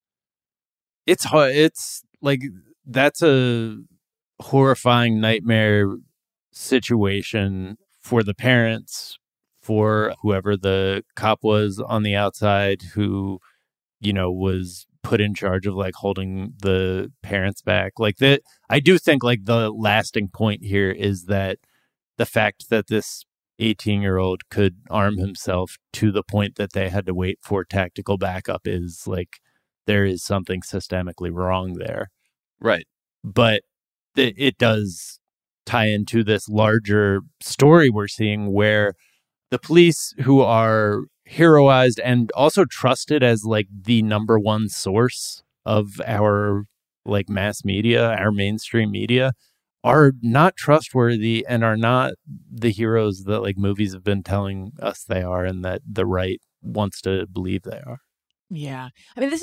it's like, that's a horrifying nightmare situation for the parents, for whoever the cop was on the outside who, was put in charge of like holding the parents back. Like that, I do think like the lasting point here is that the fact that this 18-year-old could arm himself to the point that they had to wait for tactical backup is like, there is something systemically wrong there. Right. But it does tie into this larger story we're seeing where the police, who are heroized and also trusted as like the number one source of our like mass media, our mainstream media, are not trustworthy and are not the heroes that like movies have been telling us they are and that the right wants to believe they are. Yeah. I mean,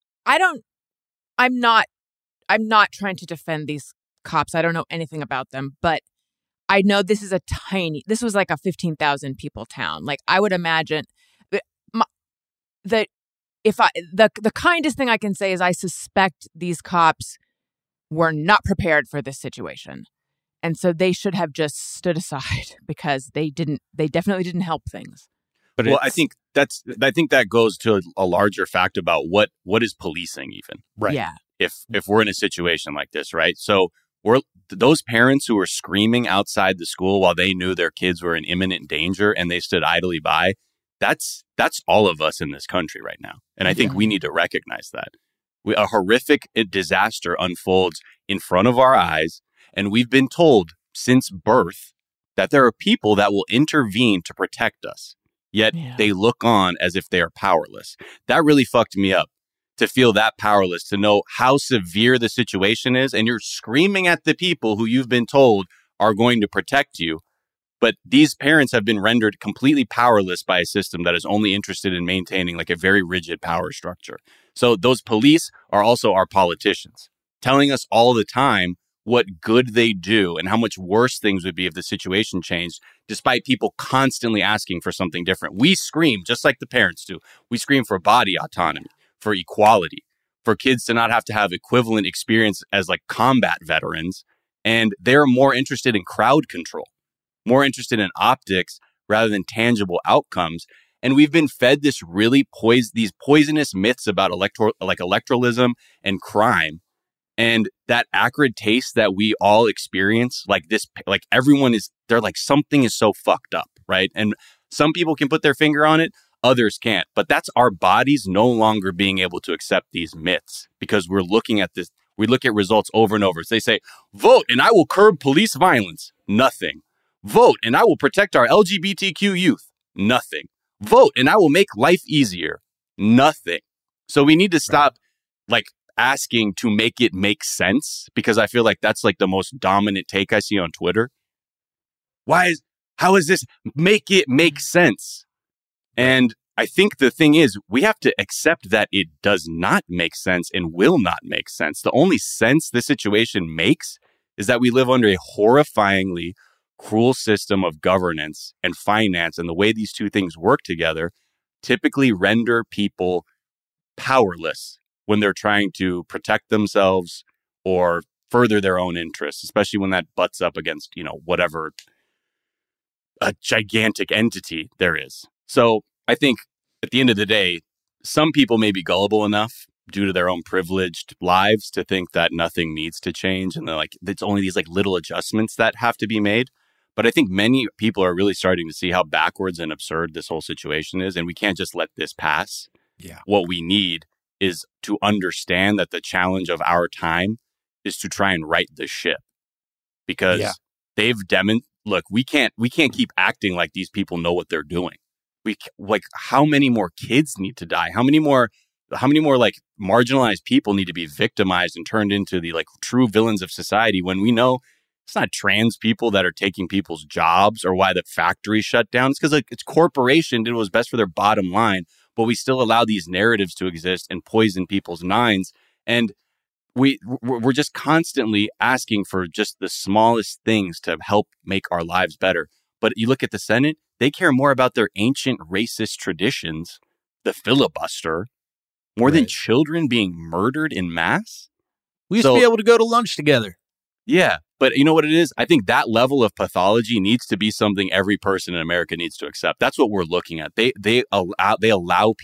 I'm not trying to defend these cops. I don't know anything about them, but I know this was like a 15,000 people town. Like I would imagine that the kindest thing I can say is I suspect these cops were not prepared for this situation. And so they should have just stood aside because they definitely didn't help things. But I think that goes to a larger fact about what is policing even. Right. Yeah. If we're in a situation like this, right? So those parents who were screaming outside the school while they knew their kids were in imminent danger and they stood idly by, that's all of us in this country right now. And I think we need to recognize that. A horrific disaster unfolds in front of our eyes, and we've been told since birth that there are people that will intervene to protect us. Yet they look on as if they are powerless. That really fucked me up, to feel that powerless, to know how severe the situation is. And you're screaming at the people who you've been told are going to protect you. But these parents have been rendered completely powerless by a system that is only interested in maintaining like a very rigid power structure. So those police are also our politicians, telling us all the time what good they do and how much worse things would be if the situation changed, despite people constantly asking for something different. We scream, just like the parents do. We scream for body autonomy, for equality, for kids to not have to have equivalent experience as like combat veterans. And they're more interested in crowd control, more interested in optics rather than tangible outcomes. And we've been fed this really these poisonous myths about electoralism and crime. And that acrid taste that we all experience, like this, like everyone is, they're like, something is so fucked up, right? And some people can put their finger on it, others can't. But that's our bodies no longer being able to accept these myths because we're looking at this. We look at results over and over. So they say, vote and I will curb police violence. Nothing. Vote and I will protect our LGBTQ youth. Nothing. Vote and I will make life easier. Nothing. So we need to stop like asking to make it make sense, because I feel like that's like the most dominant take I see on Twitter. How is this make it make sense? And I think the thing is, we have to accept that it does not make sense and will not make sense. The only sense this situation makes is that we live under a horrifyingly cruel system of governance and finance, and the way these two things work together typically render people powerless when they're trying to protect themselves or further their own interests, especially when that butts up against, whatever a gigantic entity there is. So I think at the end of the day, some people may be gullible enough due to their own privileged lives to think that nothing needs to change. And they're like, it's only these like little adjustments that have to be made. But I think many people are really starting to see how backwards and absurd this whole situation is. And we can't just let this pass. Yeah. What we need is to understand that the challenge of our time is to try and right the ship, because they've look, we can't keep acting like these people know what they're doing. How many more kids need to die? How many more like marginalized people need to be victimized and turned into the like true villains of society, when we know it's not trans people that are taking people's jobs or why the factory shut down? It's because like it's corporation did what was best for their bottom line. But we still allow these narratives to exist and poison people's minds. And we're just constantly asking for just the smallest things to help make our lives better. But you look at the Senate, they care more about their ancient racist traditions, the filibuster, more than children being murdered in mass. We used to be able to go to lunch together. Yeah. But you know what it is? I think that level of pathology needs to be something every person in America needs to accept. That's what we're looking at. We allow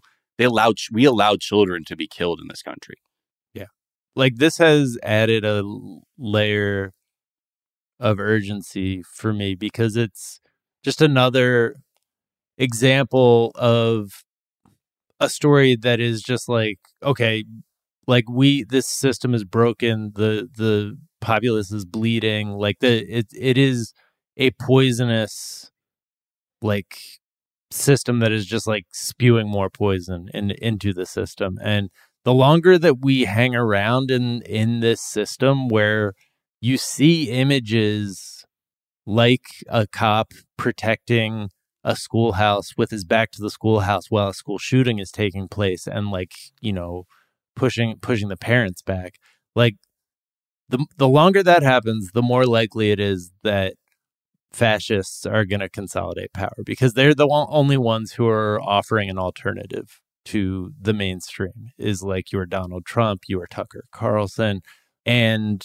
children to be killed in this country. Yeah. Like this has added a layer of urgency for me, because it's just another example of a story that is just like, okay, like this system is broken. The populace is bleeding. Like it is a poisonous like system that is just like spewing more poison into the system. And the longer that we hang around in this system, where you see images like a cop protecting a schoolhouse with his back to the schoolhouse while a school shooting is taking place, and like, pushing the parents back, like the longer that happens, the more likely it is that fascists are going to consolidate power, because they're the only ones who are offering an alternative to the mainstream, is like your Donald Trump, your Tucker Carlson. And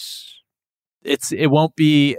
it won't be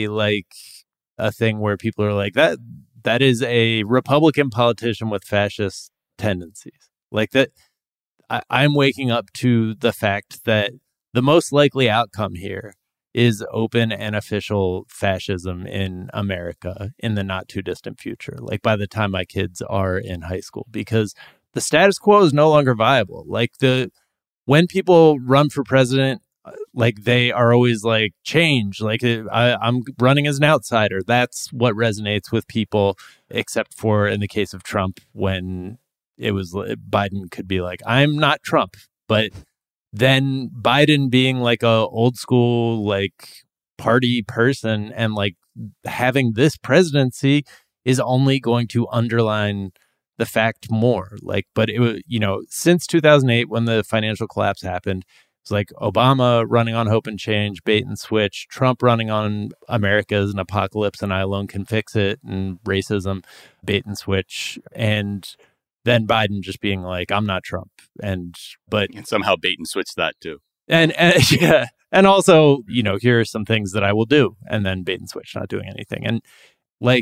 a thing where people are like, that is a Republican politician with fascist tendencies. Like that, I'm waking up to the fact that the most likely outcome here is open and official fascism in America in the not too distant future, like by the time my kids are in high school, because the status quo is no longer viable. Like when people run for president, like they are always like change, like I'm running as an outsider. That's what resonates with people, except for in the case of Trump, when it was Biden could be like, I'm not Trump. But then Biden being like a old school, like party person and like having this presidency is only going to underline the fact more. Like, but it was, since 2008, when the financial collapse happened, It's like Obama running on hope and change, bait and switch, Trump running on America is an apocalypse and I alone can fix it, and racism, bait and switch, and then Biden just being like, I'm not Trump, and somehow bait and switch that too. And yeah, and also, here are some things that I will do, and then bait and switch, not doing anything. And like,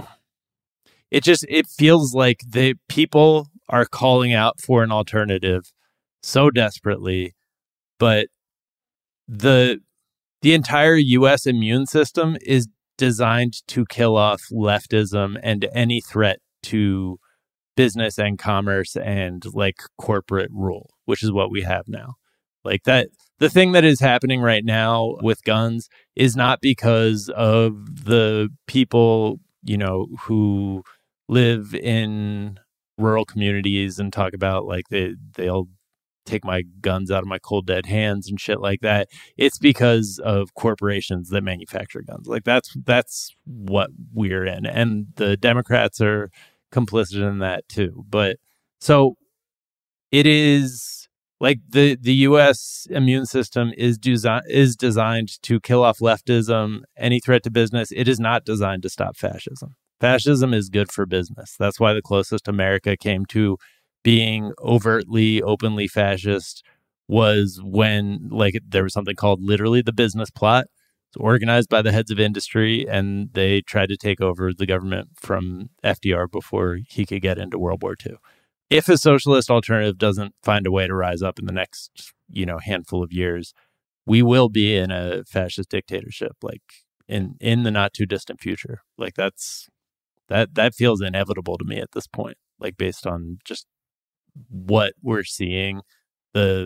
it feels like the people are calling out for an alternative so desperately, but the entire U.S. immune system is designed to kill off leftism and any threat to business and commerce and like corporate rule, which is what we have now. Like that, the thing that is happening right now with guns is not because of the people, who live in rural communities and talk about like they'll take my guns out of my cold dead hands and shit like that. It's because of corporations that manufacture guns. Like that's what we're in. And the Democrats are complicit in that too. But so it is like the US immune system is designed to kill off leftism, any threat to business. It is not designed to stop fascism. Fascism is good for business. That's why the closest America came to being overtly, openly fascist was when there was something called literally the business plot. It's organized by the heads of industry, and they tried to take over the government from FDR before he could get into World War II. If a socialist alternative doesn't find a way to rise up in the next, handful of years, we will be in a fascist dictatorship, like in the not too distant future. Like that feels inevitable to me at this point, like based on just what we're seeing, the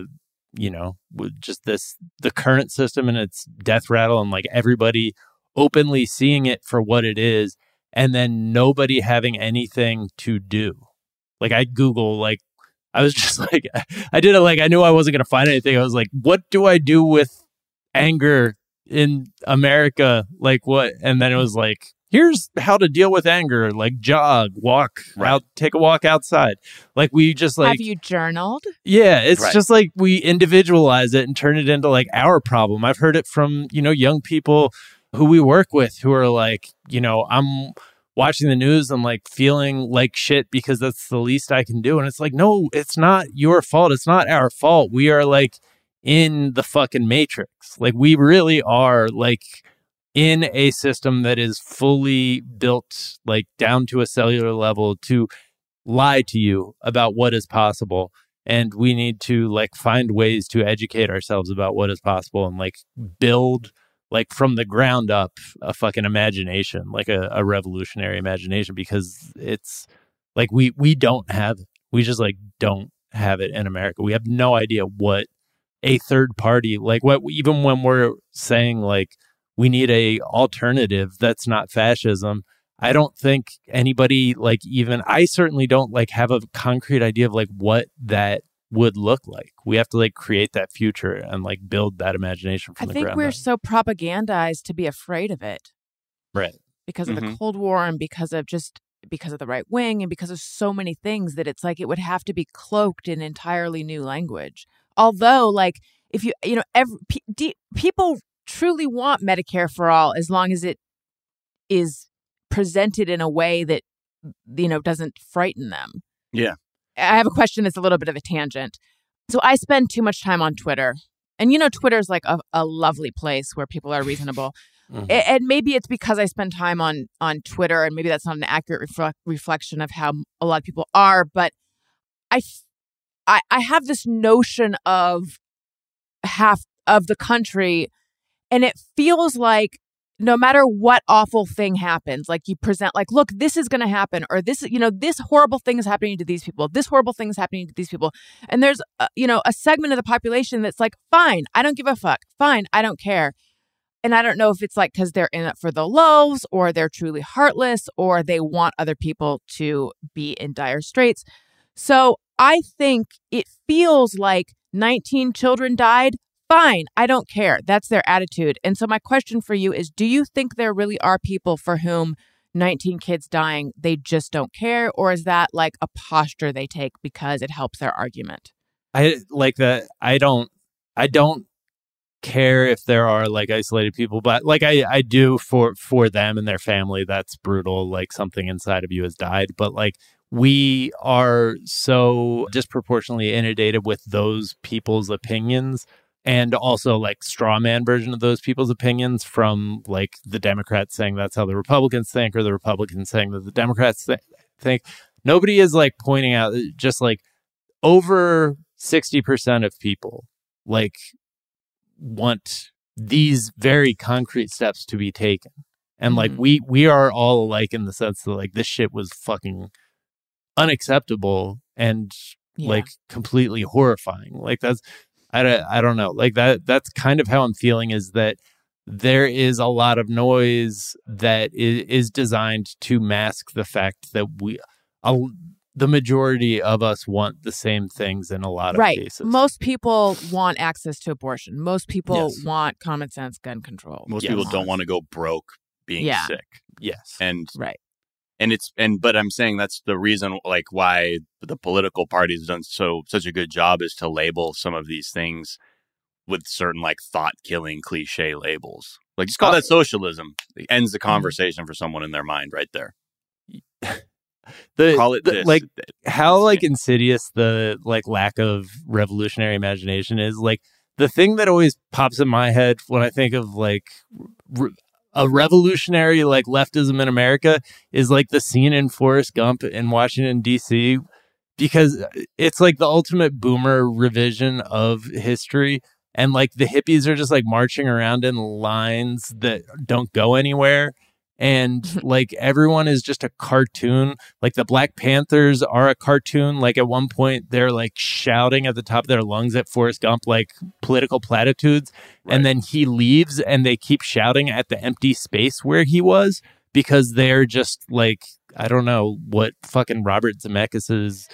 current system and its death rattle, and like everybody openly seeing it for what it is, and then nobody having anything to do. Like I Google, like I was just like, I did it like I knew I wasn't going to find anything. I was like, what do I do with anger in America? Like what? And then it was like, here's how to deal with anger, like jog, walk, out, take a walk outside. Like we just like... Have you journaled? Yeah, it's just like we individualize it and turn it into like our problem. I've heard it from, young people who we work with who are like, I'm watching the news, I'm like feeling like shit because that's the least I can do. And it's like, no, it's not your fault. It's not our fault. We are like in the fucking matrix. Like we really are like in a system that is fully built like down to a cellular level to lie to you about what is possible. And we need to like find ways to educate ourselves about what is possible and like build like from the ground up a fucking imagination, like a revolutionary imagination, because it's like we don't have it. We just like don't have it in America. We have no idea what a third party, like what, even when we're saying like we need a alternative that's not fascism, I don't think anybody like even, I certainly don't like have a concrete idea of like what that would look like. We have to like create that future and like build that imagination from the ground up. I think we're so propagandized to be afraid of it. Right. Because of the Cold War and because of the right wing and because of so many things that it's like it would have to be cloaked in entirely new language. Although like if people truly want Medicare for all as long as it is presented in a way that, doesn't frighten them. Yeah. I have a question that's a little bit of a tangent. So I spend too much time on Twitter. And, Twitter's like a lovely place where people are reasonable. And maybe it's because I spend time on Twitter, and maybe that's not an accurate reflection of how a lot of people are. But I have this notion of half of the country, and it feels like no matter what awful thing happens, like you present like, look, this is going to happen, or this, this horrible thing is happening to these people. This horrible thing is happening to these people. And there's, a segment of the population that's like, fine, I don't give a fuck. Fine, I don't care. And I don't know if it's like because they're in it for the lulz, or they're truly heartless, or they want other people to be in dire straits. So I think it feels like 19 children died. Fine, I don't care. That's their attitude. And so my question for you is, do you think there really are people for whom 19 kids dying, they just don't care? Or is that like a posture they take because it helps their argument? I like that. I don't I don't care if there are like isolated people, but like I do for them and their family. That's brutal. Like something inside of you has died, but like we are so disproportionately inundated with those people's opinions, and also like straw man version of those people's opinions from like the Democrats saying that's how the Republicans think, or the Republicans saying that the Democrats think. Nobody is like pointing out just like over 60% of people like want these very concrete steps to be taken. And like we are all alike in the sense that like this shit was fucking unacceptable and like completely horrifying. Like that's I don't know. Like that's kind of how I'm feeling, is that there is a lot of noise that is designed to mask the fact that the majority of us want the same things in a lot of cases. Most people want access to abortion. Most people want common sense gun control. Most people don't want to go broke being sick. Yes. And right. But I'm saying that's the reason like why the political parties have done such a good job is to label some of these things with certain like thought killing cliche labels. Like just call that socialism. It ends the conversation for someone in their mind right there. Call it this. Like how like insidious the like lack of revolutionary imagination is. Like the thing that always pops in my head when I think of like a revolutionary like leftism in America is like the scene in Forrest Gump in Washington D.C., because it's like the ultimate boomer revision of history. And like the hippies are just like marching around in lines that don't go anywhere. And like everyone is just a cartoon. Like the Black Panthers are a cartoon. Like at one point they're like shouting at the top of their lungs at Forrest Gump like political platitudes. Right. And then he leaves and they keep shouting at the empty space where he was, because they're just like, I don't know what fucking Robert Zemeckis's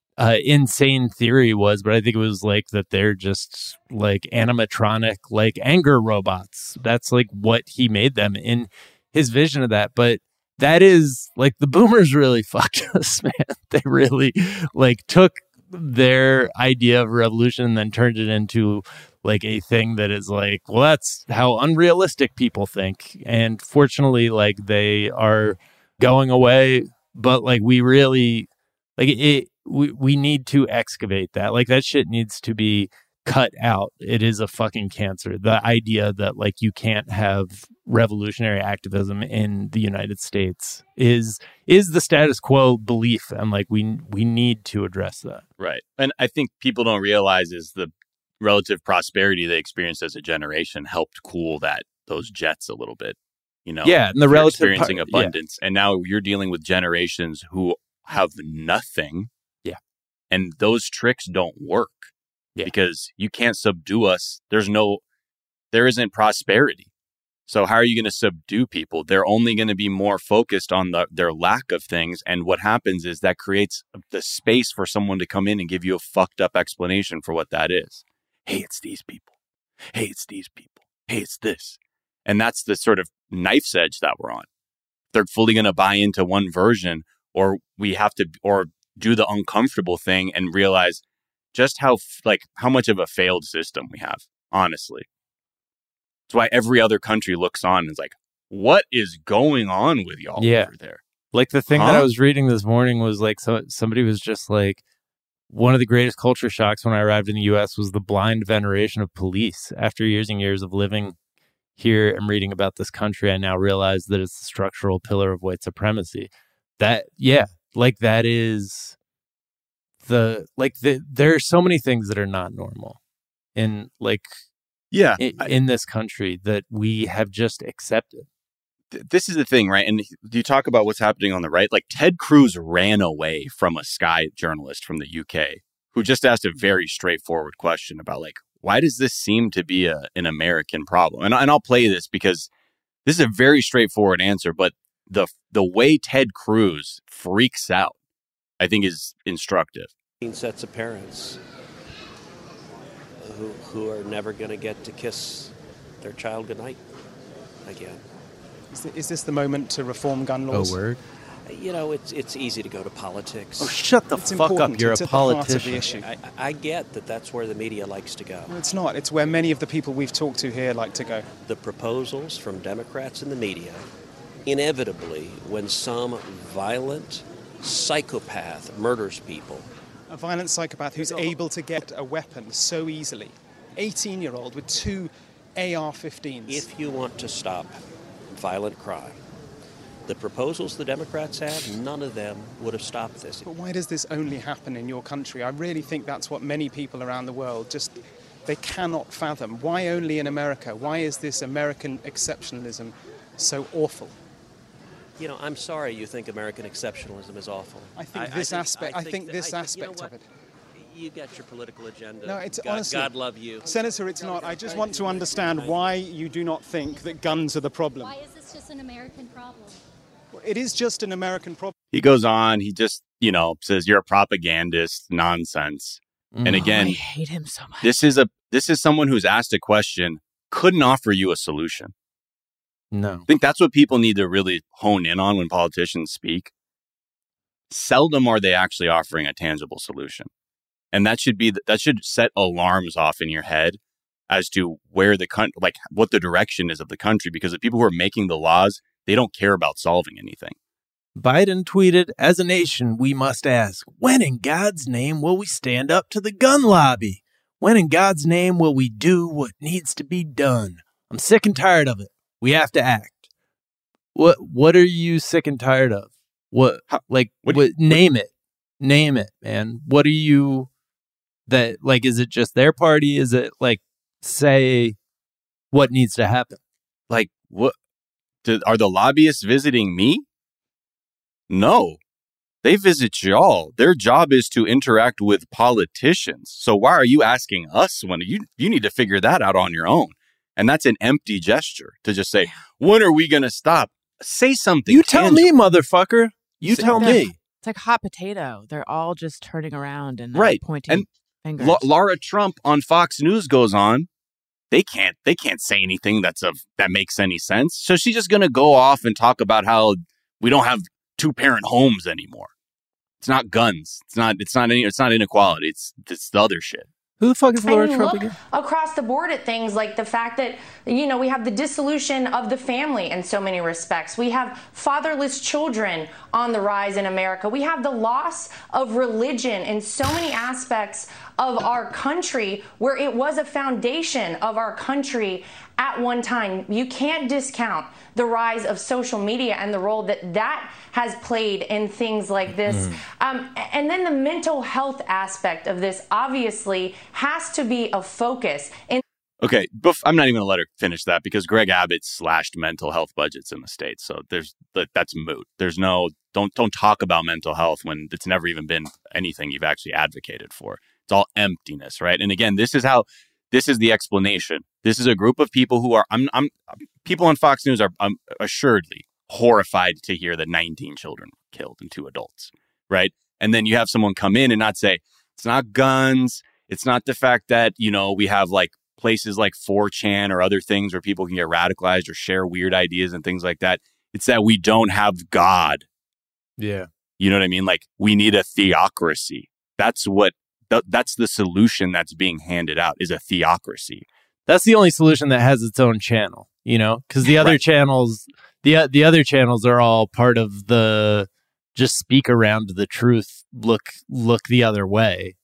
insane theory was, but I think it was like that they're just like animatronic like anger robots. That's like what he made them in his vision of that. But that is like the boomers really fucked us, man. They really like took their idea of revolution and then turned it into like a thing that is like, well, that's how unrealistic people think. And fortunately, like they are going away, but like we really like it. We need to excavate that. Like that shit needs to be cut out. It is a fucking cancer. The idea that like you can't have revolutionary activism in the United States is the status quo belief, and like we need to address that. Right. And I think people don't realize is the relative prosperity they experienced as a generation helped cool those jets a little bit. You know, and the relative experiencing abundance, and now you're dealing with generations who have nothing. And those tricks don't work because you can't subdue us. There isn't prosperity. So how are you going to subdue people? They're only going to be more focused on their lack of things. And what happens is that creates the space for someone to come in and give you a fucked up explanation for what that is. Hey, it's these people. Hey, it's these people. Hey, it's this. And that's the sort of knife's edge that we're on. They're fully going to buy into one version, or we have to, or do the uncomfortable thing and realize just how much of a failed system we have, honestly. That's why every other country looks on and is like, what is going on with y'all over there? Like the thing that I was reading this morning was like, somebody was just like, one of the greatest culture shocks when I arrived in the U.S. was the blind veneration of police. After years and years of living here and reading about this country, I now realize that it's the structural pillar of white supremacy. Like that is there are so many things that are not normal in in this country that we have just accepted. This is the thing, right? And you talk about what's happening on the right. Like Ted Cruz ran away from a Sky journalist from the UK who just asked a very straightforward question about like, why does this seem to be an American problem? And I'll play this because this is a very straightforward answer, but the way Ted Cruz freaks out, I think, is instructive. Sets of parents who are never going to get to kiss their child goodnight again. Is this the moment to reform gun laws? Oh, word? You know, it's easy to go to politics. Oh, shut the fuck up. You're a politician. I get that that's where the media likes to go. No, it's not. It's where many of the people we've talked to here like to go. The proposals from Democrats in the media, inevitably, when some violent psychopath murders people. A violent psychopath who's able to get a weapon so easily. 18-year-old with 2 AR-15s. If you want to stop violent crime, the proposals the Democrats have, none of them would have stopped this. But why does this only happen in your country? I really think that's what many people around the world they cannot fathom. Why only in America? Why is this American exceptionalism so awful? You know, I'm sorry you think American exceptionalism is awful. I think this aspect of it. You got your political agenda. No, it's honestly, God love you. Senator, it's not. I just want to understand why you do not think that guns are the problem. Why is this just an American problem? It is just an American problem. He goes on, he just, says you're a propagandist, nonsense. And again, I hate him so much. This is someone who's asked a question, couldn't offer you a solution. No. I think that's what people need to really hone in on when politicians speak. Seldom are they actually offering a tangible solution. And that should set alarms off in your head as to where the country, like what the direction is of the country, because the people who are making the laws, they don't care about solving anything. Biden tweeted, "As a nation, we must ask, when in God's name will we stand up to the gun lobby? When in God's name will we do what needs to be done? I'm sick and tired of it. We have to act." What are you sick and tired of? Name it. Name it, man. What are you is it just their party? Is it say what needs to happen? What? Are the lobbyists visiting me? No, they visit y'all. Their job is to interact with politicians. So why are you asking us when you need to figure that out on your own? And that's an empty gesture to just say, when are we going to stop? Say something. You tell me, motherfucker. You tell me. It's like hot potato. They're all just turning around and pointing fingers. Laura Trump on Fox News goes on. They can't say anything that makes any sense. So she's just going to go off and talk about how we don't have 2-parent homes anymore. It's not guns. It's not inequality. It's the other shit. Who the fuck is Laura Trump again? Across the board at things like the fact that, we have the dissolution of the family in so many respects. We have fatherless children on the rise in America. We have the loss of religion in so many aspects of our country where it was a foundation of our country at one time. You can't discount the rise of social media and the role that has played in things like this. And then the mental health aspect of this obviously has to be a focus. Okay, I'm not even going to let her finish that because Greg Abbott slashed mental health budgets in the States. So that's moot. There's don't talk about mental health when it's never even been anything you've actually advocated for. It's all emptiness, right? And again, this is the explanation. This is a group of people who are, people on Fox News are assuredly horrified to hear that 19 children were killed and 2 adults, right? And then you have someone come in and not say, it's not guns. It's not the fact that, we have places like 4chan or other things where people can get radicalized or share weird ideas and things like that. It's that we don't have God. Yeah. You know what I mean? We need a theocracy. That's the solution that's being handed out is a theocracy. That's the only solution that has its own channel, because the other channels, the other channels are all part of the just speak around the truth, look the other way.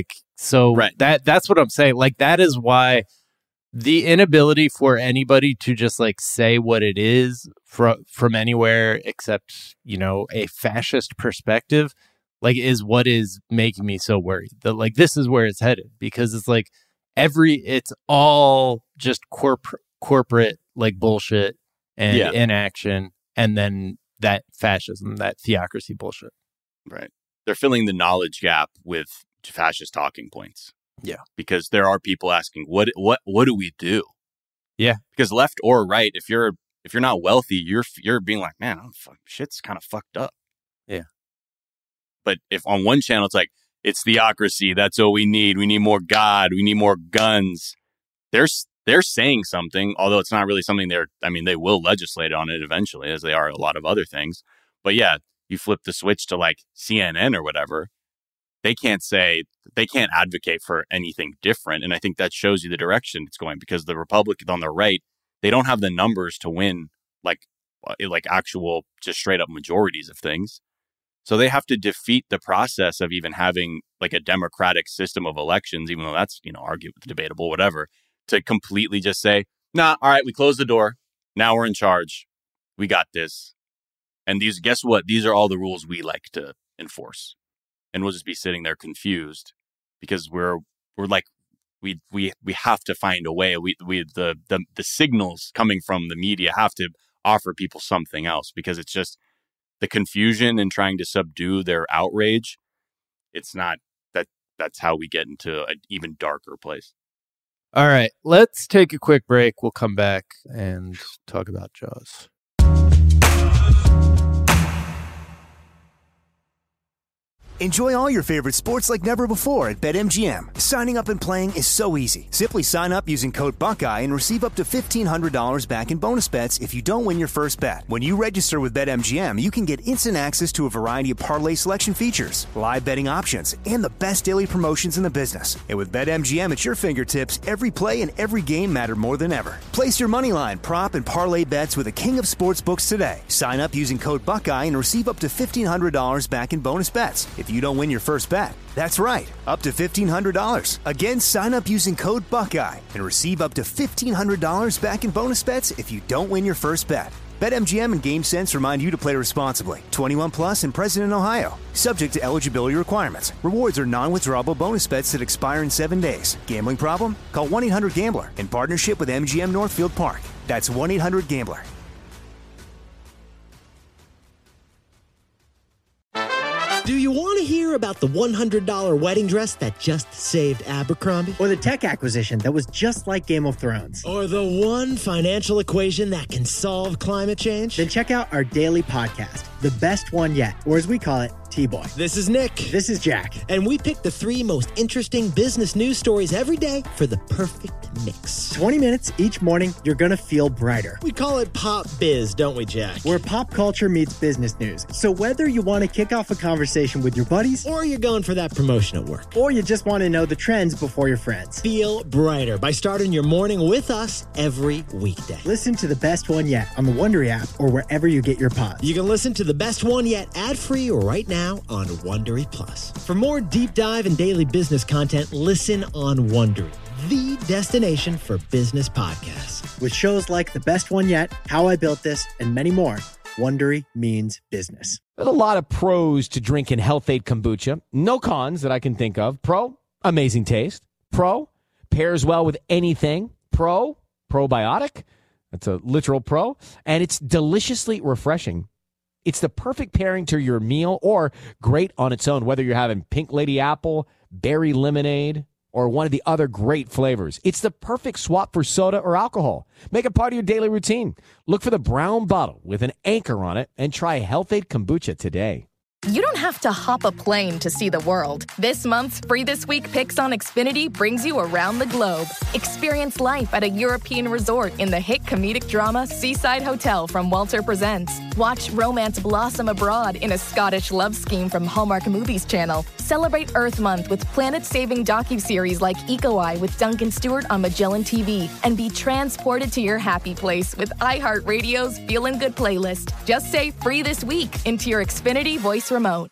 That's what I'm saying. That is why the inability for anybody to just say what it is from anywhere except, a fascist perspective, is what is making me so worried that this is where it's headed, because it's it's all just corporate bullshit and inaction, and then that fascism, that theocracy bullshit. Right. They're filling the knowledge gap with fascist talking points. Yeah. Because there are people asking, what do we do? Yeah. Because left or right, if you're not wealthy, you're being like, man, shit's kind of fucked up. Yeah. But if on one channel it's it's theocracy, that's what we need. We need more God. We need more guns. They're saying something, although it's not really something they will legislate on it eventually, as they are a lot of other things. But yeah, you flip the switch to like CNN or whatever, they can't advocate for anything different. And I think that shows you the direction it's going, because the Republicans on the right, they don't have the numbers to win like actual just straight up majorities of things. So they have to defeat the process of even having like a democratic system of elections, even though that's, arguable, debatable, whatever, to completely just say, nah, all right, we closed the door. Now we're in charge. We got this. And guess what? These are all the rules we like to enforce. And we'll just be sitting there confused because we're like, we have to find a way. The signals coming from the media have to offer people something else, because it's just the confusion and trying to subdue their outrage. It's not that's how we get into an even darker place. All right, let's take a quick break. We'll come back and talk about Jaws. Enjoy all your favorite sports like never before at BetMGM. Signing up and playing is so easy. Simply sign up using code Buckeye and receive up to $1,500 back in bonus bets if you don't win your first bet. When you register with BetMGM, you can get instant access to a variety of parlay selection features, live betting options, and the best daily promotions in the business. And with BetMGM at your fingertips, every play and every game matter more than ever. Place your moneyline, prop, and parlay bets with the king of sportsbooks today. Sign up using code Buckeye and receive up to $1,500 back in bonus bets if you don't win your first bet. That's right, up to $1,500. Again, sign up using code Buckeye and receive up to $1,500 back in bonus bets if you don't win your first bet. BetMGM and GameSense remind you to play responsibly. 21 plus and present in Ohio. Subject to eligibility requirements. Rewards are non-withdrawable bonus bets that expire in 7 days. Gambling problem? Call 1-800-GAMBLER in partnership with MGM Northfield Park. That's 1-800-GAMBLER. Do you want to hear about the $100 wedding dress that just saved Abercrombie? Or the tech acquisition that was just like Game of Thrones? Or the one financial equation that can solve climate change? Then check out our daily podcast, The Best One Yet, or as we call it, T-Boy. This is Nick. This is Jack. And we pick the 3 most interesting business news stories every day for the perfect mix. 20 minutes each morning, you're going to feel brighter. We call it Pop Biz, don't we, Jack? Where pop culture meets business news. So whether you want to kick off a conversation with your buddies, or you're going for that promotion at work, or you just want to know the trends before your friends, feel brighter by starting your morning with us every weekday. Listen to The Best One Yet on the Wondery app or wherever you get your pods. You can listen to The Best One Yet ad-free right now on Wondery Plus. For more deep dive and daily business content, listen on Wondery, the destination for business podcasts. With shows like The Best One Yet, How I Built This, and many more, Wondery means business. There's a lot of pros to drinking Health-Ade kombucha. No cons that I can think of. Pro, amazing taste. Pro, pairs well with anything. Pro, probiotic. That's a literal pro. And it's deliciously refreshing. It's the perfect pairing to your meal, or great on its own, whether you're having pink lady apple, berry lemonade, or one of the other great flavors. It's the perfect swap for soda or alcohol. Make it part of your daily routine. Look for the brown bottle with an anchor on it and try Health-Ade kombucha today. You don't have to hop a plane to see the world. This month's Free This Week Picks on Xfinity brings you around the globe. Experience life at a European resort in the hit comedic drama Seaside Hotel from Walter Presents. Watch romance blossom abroad in a Scottish love scheme from Hallmark Movies Channel. Celebrate Earth Month with planet-saving docuseries like Eco Eye with Duncan Stewart on Magellan TV. And be transported to your happy place with iHeartRadio's Feelin' Good playlist. Just say Free This Week into your Xfinity voice remote.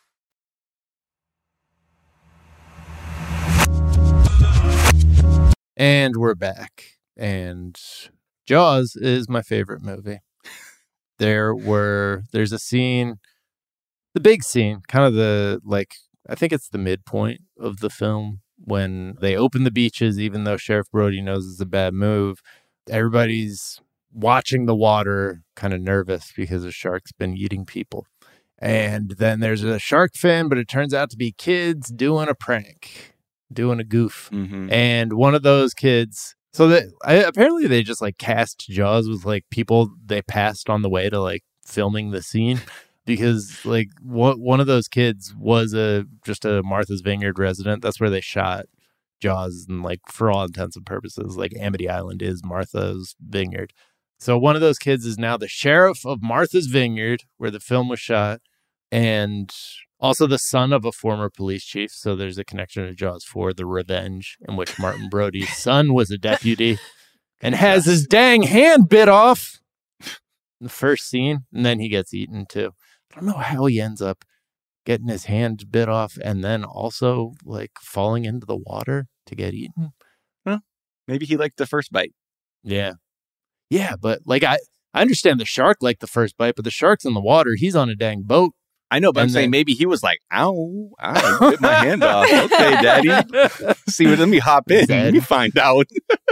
And we're back. And Jaws is my favorite movie. There's a scene, the big scene, kind of I think it's the midpoint of the film when they open the beaches, even though Sheriff Brody knows it's a bad move. Everybody's watching the water, kind of nervous because a shark's been eating people. And then there's a shark fin, but it turns out to be kids doing a prank, doing a goof. Mm-hmm. And one of those kids, apparently they just cast Jaws with people they passed on the way to filming the scene, because one of those kids was just a Martha's Vineyard resident. That's where they shot Jaws, and for all intents and purposes, Amity Island is Martha's Vineyard. So one of those kids is now the sheriff of Martha's Vineyard, where the film was shot, and also the son of a former police chief. So there's a connection to Jaws 4, The Revenge, in which Martin Brody's son was a deputy and has his dang hand bit off in the first scene, and then he gets eaten too. I don't know how he ends up getting his hand bit off and then also like falling into the water to get eaten. Well, maybe he liked the first bite. Yeah. Yeah, but like I understand the shark liked the first bite, but the shark's in the water. He's on a dang boat. I know, but I'm saying maybe he was like, ow, I bit my hand off. Okay, daddy. Let me hop in. Let me find out.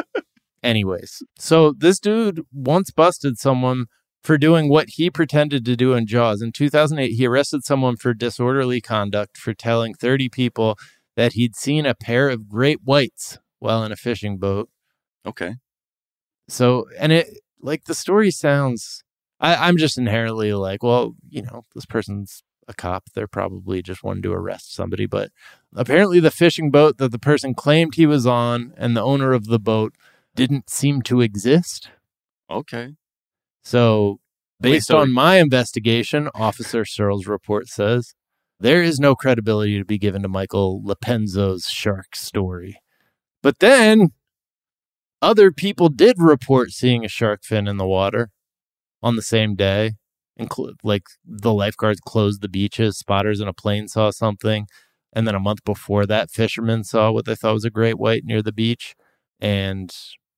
Anyways, so this dude once busted someone for doing what he pretended to do in Jaws. In 2008, he arrested someone for disorderly conduct for telling 30 people that he'd seen a pair of great whites while in a fishing boat. Okay. So, and it, like, the story sounds, I'm just inherently like, well, you know, this person's a cop. They're probably just wanting to arrest somebody. But apparently the fishing boat that the person claimed he was on and the owner of the boat didn't seem to exist. Okay. So, based on my investigation, Officer Searle's report says, there is no credibility to be given to Michael Lepenzo's shark story. But then, other people did report seeing a shark fin in the water on the same day. Like, the lifeguards closed the beaches, spotters in a plane saw something, and then a month before that, fishermen saw what they thought was a great white near the beach. And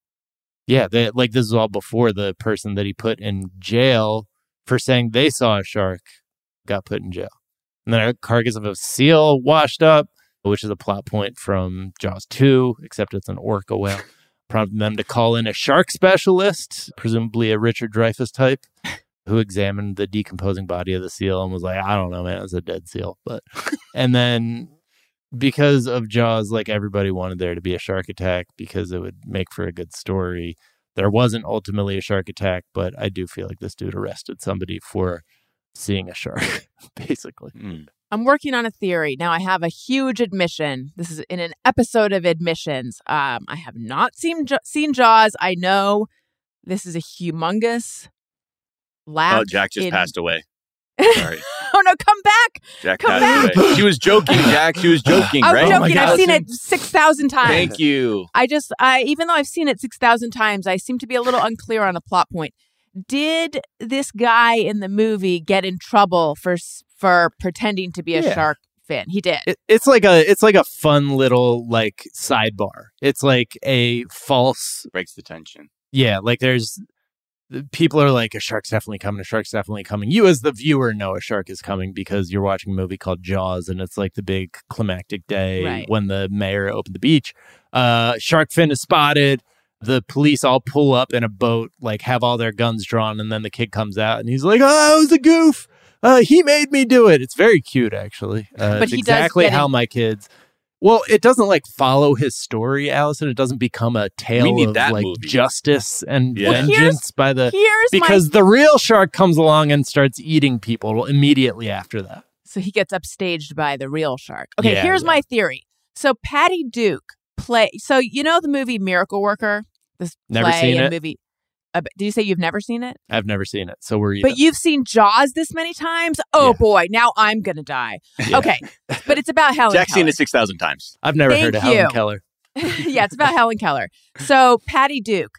yeah, this is all before the person that he put in jail for saying they saw a shark got put in jail. And then a carcass of a seal washed up, which is a plot point from Jaws 2, except it's an orca whale, prompting them to call in a shark specialist, presumably a Richard Dreyfuss type, who examined the decomposing body of the seal and was like, I don't know, man, it's a dead seal. But and then because of Jaws, like, everybody wanted there to be a shark attack because it would make for a good story. There wasn't ultimately a shark attack, but I do feel like this dude arrested somebody for seeing a shark, basically. I'm working on a theory. Now, I have a huge admission. This is in an episode of Admissions. I have not seen Jaws. I know this is a humongous laugh. Oh, Jack just passed away. Sorry. Oh, no, come back. Jack come passed back. away. She was joking, Jack. She was joking, I'm right? joking. I've seen it 6,000 times. Thank you. Even though I've seen it 6,000 times, I seem to be a little unclear on a plot point. Did this guy in the movie get in trouble for pretending to be a shark fin? He did. It's like a fun little like sidebar. It's like a false breaks the tension. Yeah, like there's people are like, a shark's definitely coming. A shark's definitely coming. You as the viewer know a shark is coming because you're watching a movie called Jaws, and it's like the big climactic day when the mayor opened the beach. Shark fin is spotted. The police all pull up in a boat, like have all their guns drawn, and then the kid comes out and he's like, "Oh, it was a goof. He made me do it." It's very cute, actually. But it's he exactly does how my kids. Well, it doesn't like follow his story, Allison. It doesn't become a tale of like movie. Justice and vengeance by the because the real shark comes along and starts eating people immediately after that. So he gets upstaged by the real shark. Okay, here's my theory. So Patty Duke So you know the movie Miracle Worker? This never play seen and it. movie. Did you say you've never seen it? I've never seen it. So were you? But you've seen Jaws this many times? Oh, boy. Now I'm going to die. Yeah. Okay. But it's about Helen Jack's Keller. seen it 6,000 times. I've never heard of Helen Keller. Yeah, it's about Helen Keller. So Patty Duke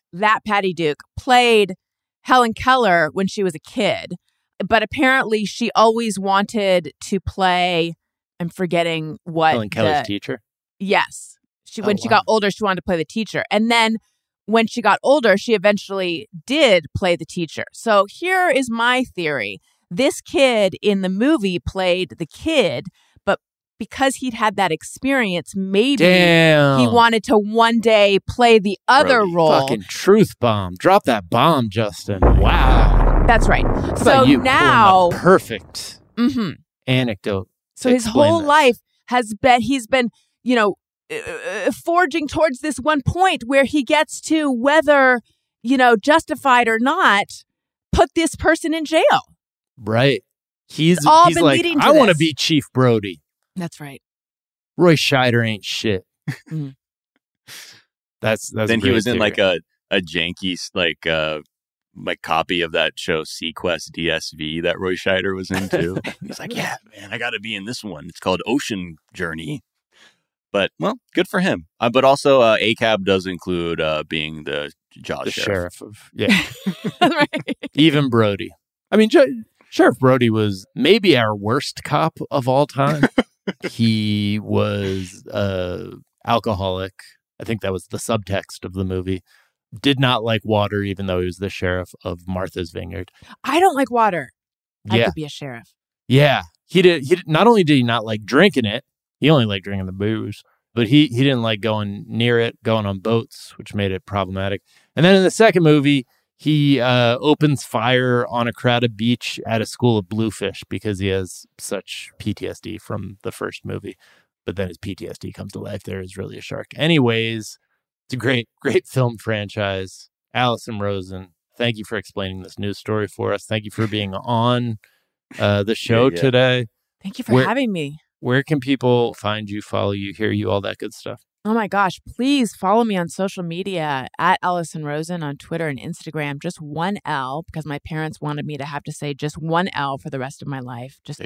played Helen Keller when she was a kid. But apparently she always wanted to play, I'm forgetting what. Helen Keller's teacher? Yes. When she got older, she wanted to play the teacher. And then when she got older, she eventually did play the teacher. So here is my theory. This kid in the movie played the kid, but because he'd had that experience, maybe he wanted to one day play the other role. Fucking truth bomb. Drop that bomb, Justin. Wow. That's right. So you now... perfect anecdote. So his whole life he's been, forging towards this one point where he gets to, whether, justified or not, put this person in jail. Right. He's been like, leading to I want to this. be Chief Brody. That's right. Roy Scheider ain't shit. That's then he was in like a janky copy of that show Sequest DSV that Roy Scheider was into. He's like, yeah, man, I got to be in this one. It's called Ocean Journey. But, well, good for him. But also, ACAB does include being the Jaws sheriff of, yeah. Right. Even Brody. I mean, Sheriff Brody was maybe our worst cop of all time. He was alcoholic. I think that was the subtext of the movie. Did not like water, even though he was the sheriff of Martha's Vineyard. I don't like water. Yeah. I could be a sheriff. Yeah. He did. Not only did he not like drinking it, he only liked drinking the booze, but he didn't like going near it, going on boats, which made it problematic. And then in the second movie, he opens fire on a crowded beach at a school of bluefish because he has such PTSD from the first movie. But then his PTSD comes to life. There is really a shark. Anyways, it's a great film franchise. Allison Rosen, thank you for explaining this news story for us. Thank you for being on the show today. Thank you for having me. Where can people find you, follow you, hear you, all that good stuff? Oh my gosh, please follow me on social media at Allison Rosen on Twitter and Instagram. Just one L, because my parents wanted me to have to say just one L for the rest of my life. Just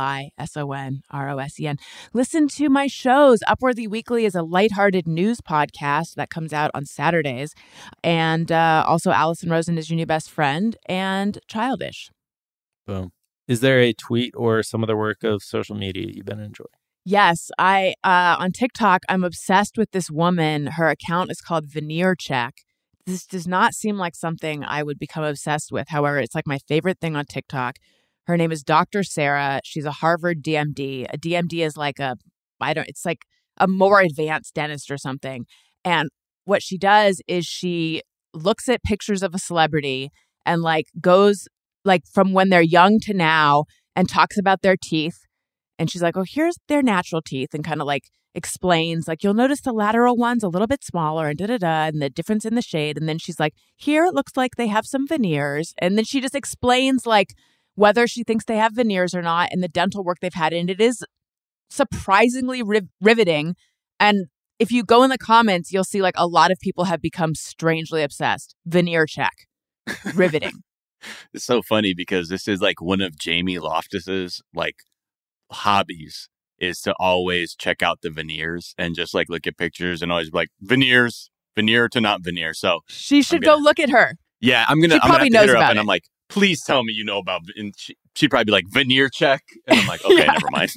ALISONROSEN. Listen to my shows. Upworthy Weekly is a lighthearted news podcast that comes out on Saturdays. And also Allison Rosen is Your New Best Friend and Childish. Boom. Is there a tweet or some other work of social media you've been enjoying? Yes, I on TikTok, I'm obsessed with this woman. Her account is called Veneer Check. This does not seem like something I would become obsessed with. However, it's like my favorite thing on TikTok. Her name is Dr. Sarah. She's a Harvard DMD. A DMD is like it's like a more advanced dentist or something. And what she does is she looks at pictures of a celebrity and like goes like from when they're young to now and talks about their teeth. And she's like, oh, here's their natural teeth, and kind of like explains, like, you'll notice the lateral one's a little bit smaller and and the difference in the shade. And then she's like, here it looks like they have some veneers. And then she just explains like whether she thinks they have veneers or not and the dental work they've had. And it is surprisingly riveting. And if you go in the comments, you'll see like a lot of people have become strangely obsessed. Veneer Check. Riveting. It's so funny because this is like one of Jamie Loftus's like hobbies is to always check out the veneers and just like look at pictures and always be like veneer to not veneer. So she should go look at her. Yeah, I'm gonna have to hit her up and I'm like, please tell me you know about. And she'd probably be like Veneer Check, and I'm like, okay, never mind.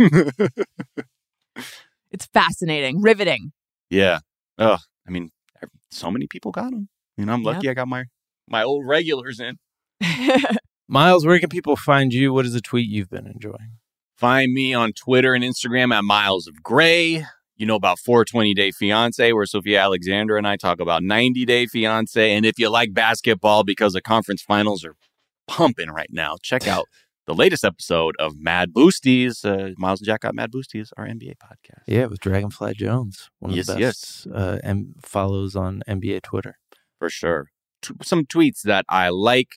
It's fascinating, riveting. Yeah. Oh, I mean, so many people got them. You know, I'm lucky I got my old regulars in. Miles, where can people find you? What is a tweet you've been enjoying? Find me on Twitter and Instagram at Miles of Gray. You know about 420 Day Fiancé, where Sophia Alexander and I talk about 90 Day Fiancé. And if you like basketball because the conference finals are pumping right now, check out the latest episode of Mad Boosties. Miles and Jack got Mad Boosties, our NBA podcast. Yeah, with Dragonfly Jones, one of the best and follows on NBA Twitter. For sure. Some tweets that I like.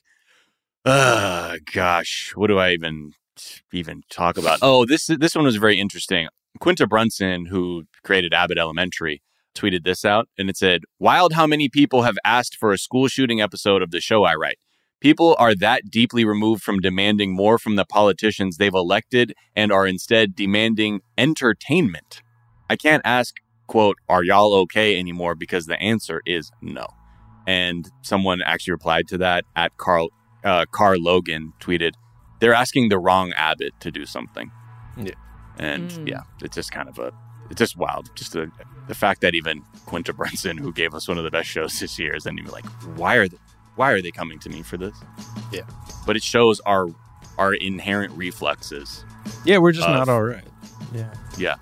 Gosh, what do I even talk about? Oh, this one was very interesting. Quinta Brunson, who created Abbott Elementary, tweeted this out, and it said, "Wild how many people have asked for a school shooting episode of the show I write. People are that deeply removed from demanding more from the politicians they've elected and are instead demanding entertainment. I can't ask, quote, are y'all okay anymore, because the answer is no." And someone actually replied to that at Carl Logan tweeted, "They're asking the wrong Abbott to do something." Yeah. And it's just kind of it's just wild. Just the fact that even Quinta Brunson, who gave us one of the best shows this year, is then even like, why are they coming to me for this? Yeah. But it shows our inherent reflexes. Yeah, we're just not all right. Yeah. Yeah.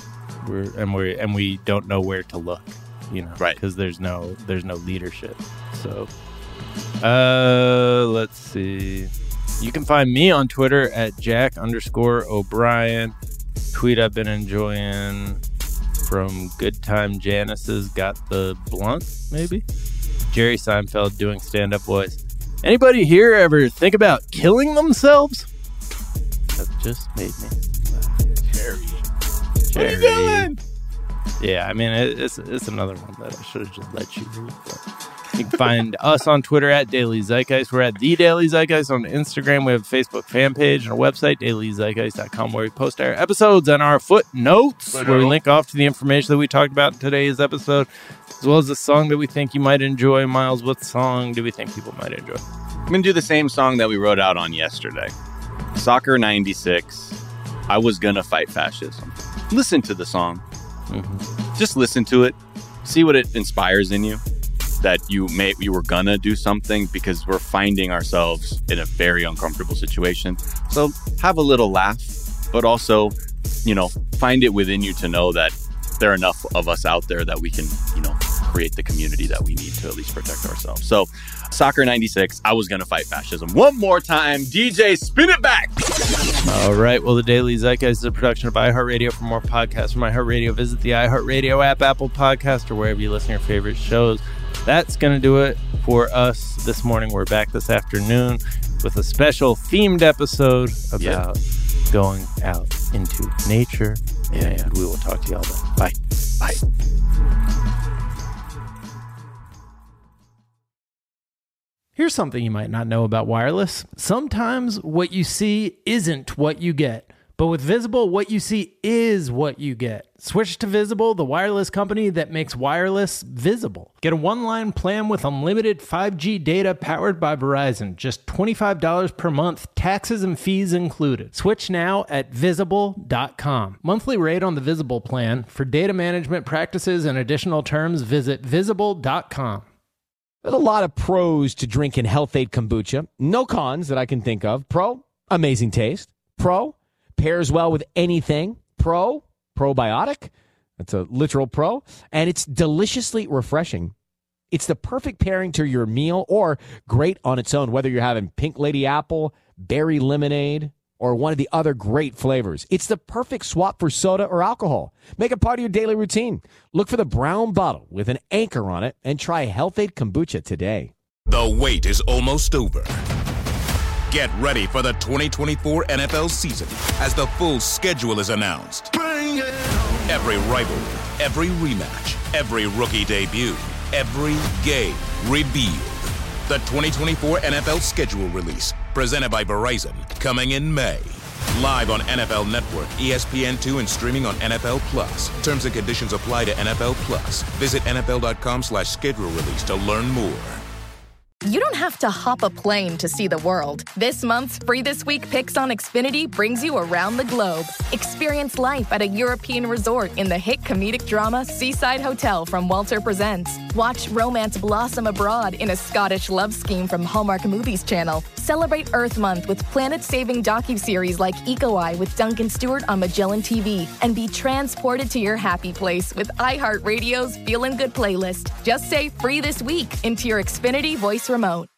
We don't know where to look, you know, right? Because there's no leadership. So, let's see. You can find me on Twitter at Jack_O'Brien. Tweet I've been enjoying from Good Time Janice's Got the Blunt, maybe? Jerry Seinfeld doing stand-up voice. Anybody here ever think about killing themselves? That just made me laugh. Jerry. What are you doing? Yeah, I mean, it's another one that I should have just let you read. But You can find us on Twitter at Daily Zeitgeist. We're at The Daily Zeitgeist on Instagram. We have a Facebook fan page and a website, dailyzeitgeist.com, where we post our episodes and our footnotes, where we link off to the information that we talked about in today's episode, as well as the song that we think you might enjoy. Miles, what song do we think people might enjoy? I'm going to do the same song that we wrote out on yesterday. Soccer 96, I Was Gonna Fight Fascism. Listen to the song. Just listen to it. See what it inspires in you. That you were gonna do something, because we're finding ourselves in a very uncomfortable situation. So have a little laugh, but also, find it within you to know that there are enough of us out there that we can, create the community that we need to at least protect ourselves. So Soccer 96, I Was Gonna Fight Fascism. One more time, DJ, spin it back. All right. Well, the Daily Zeitgeist is a production of iHeartRadio. For more podcasts from iHeartRadio, visit the iHeartRadio app, Apple Podcast, or wherever you listen to your favorite shows. That's going to do it for us this morning. We're back this afternoon with a special themed episode about going out into nature. And we will talk to y'all then. Bye. Bye. Here's something you might not know about wireless. Sometimes what you see isn't what you get. But with Visible, what you see is what you get. Switch to Visible, the wireless company that makes wireless visible. Get a one-line plan with unlimited 5G data powered by Verizon. Just $25 per month, taxes and fees included. Switch now at Visible.com. Monthly rate on the Visible plan. For data management practices and additional terms, visit Visible.com. There's a lot of pros to drinking Health-Ade kombucha. No cons that I can think of. Pro, amazing taste. Pro, pairs well with anything. Pro, probiotic. That's a literal pro. And it's deliciously refreshing. It's the perfect pairing to your meal, or great on its own, whether you're having pink lady apple, berry lemonade, or one of the other great flavors. It's the perfect swap for soda or alcohol. Make it part of your daily routine. Look for the brown bottle with an anchor on it and try Health-Ade kombucha today. The wait is almost over. Get ready for the 2024 NFL season as the full schedule is announced. Every rivalry, every rematch, every rookie debut, every game revealed. The 2024 NFL schedule release, presented by Verizon, coming in May. Live on NFL Network, ESPN2, and streaming on NFL Plus. Terms and conditions apply to NFL Plus. Visit NFL.com/schedule release to learn more. You don't have to hop a plane to see the world. This month's Free This Week Picks on Xfinity brings you around the globe. Experience life at a European resort in the hit comedic drama Seaside Hotel from Walter Presents. Watch romance blossom abroad in a Scottish love scheme from Hallmark Movies Channel. Celebrate Earth Month with planet-saving docuseries like Eco Eye with Duncan Stewart on Magellan TV. And be transported to your happy place with iHeartRadio's Feelin' Good playlist. Just say Free This Week into your Xfinity voice remote.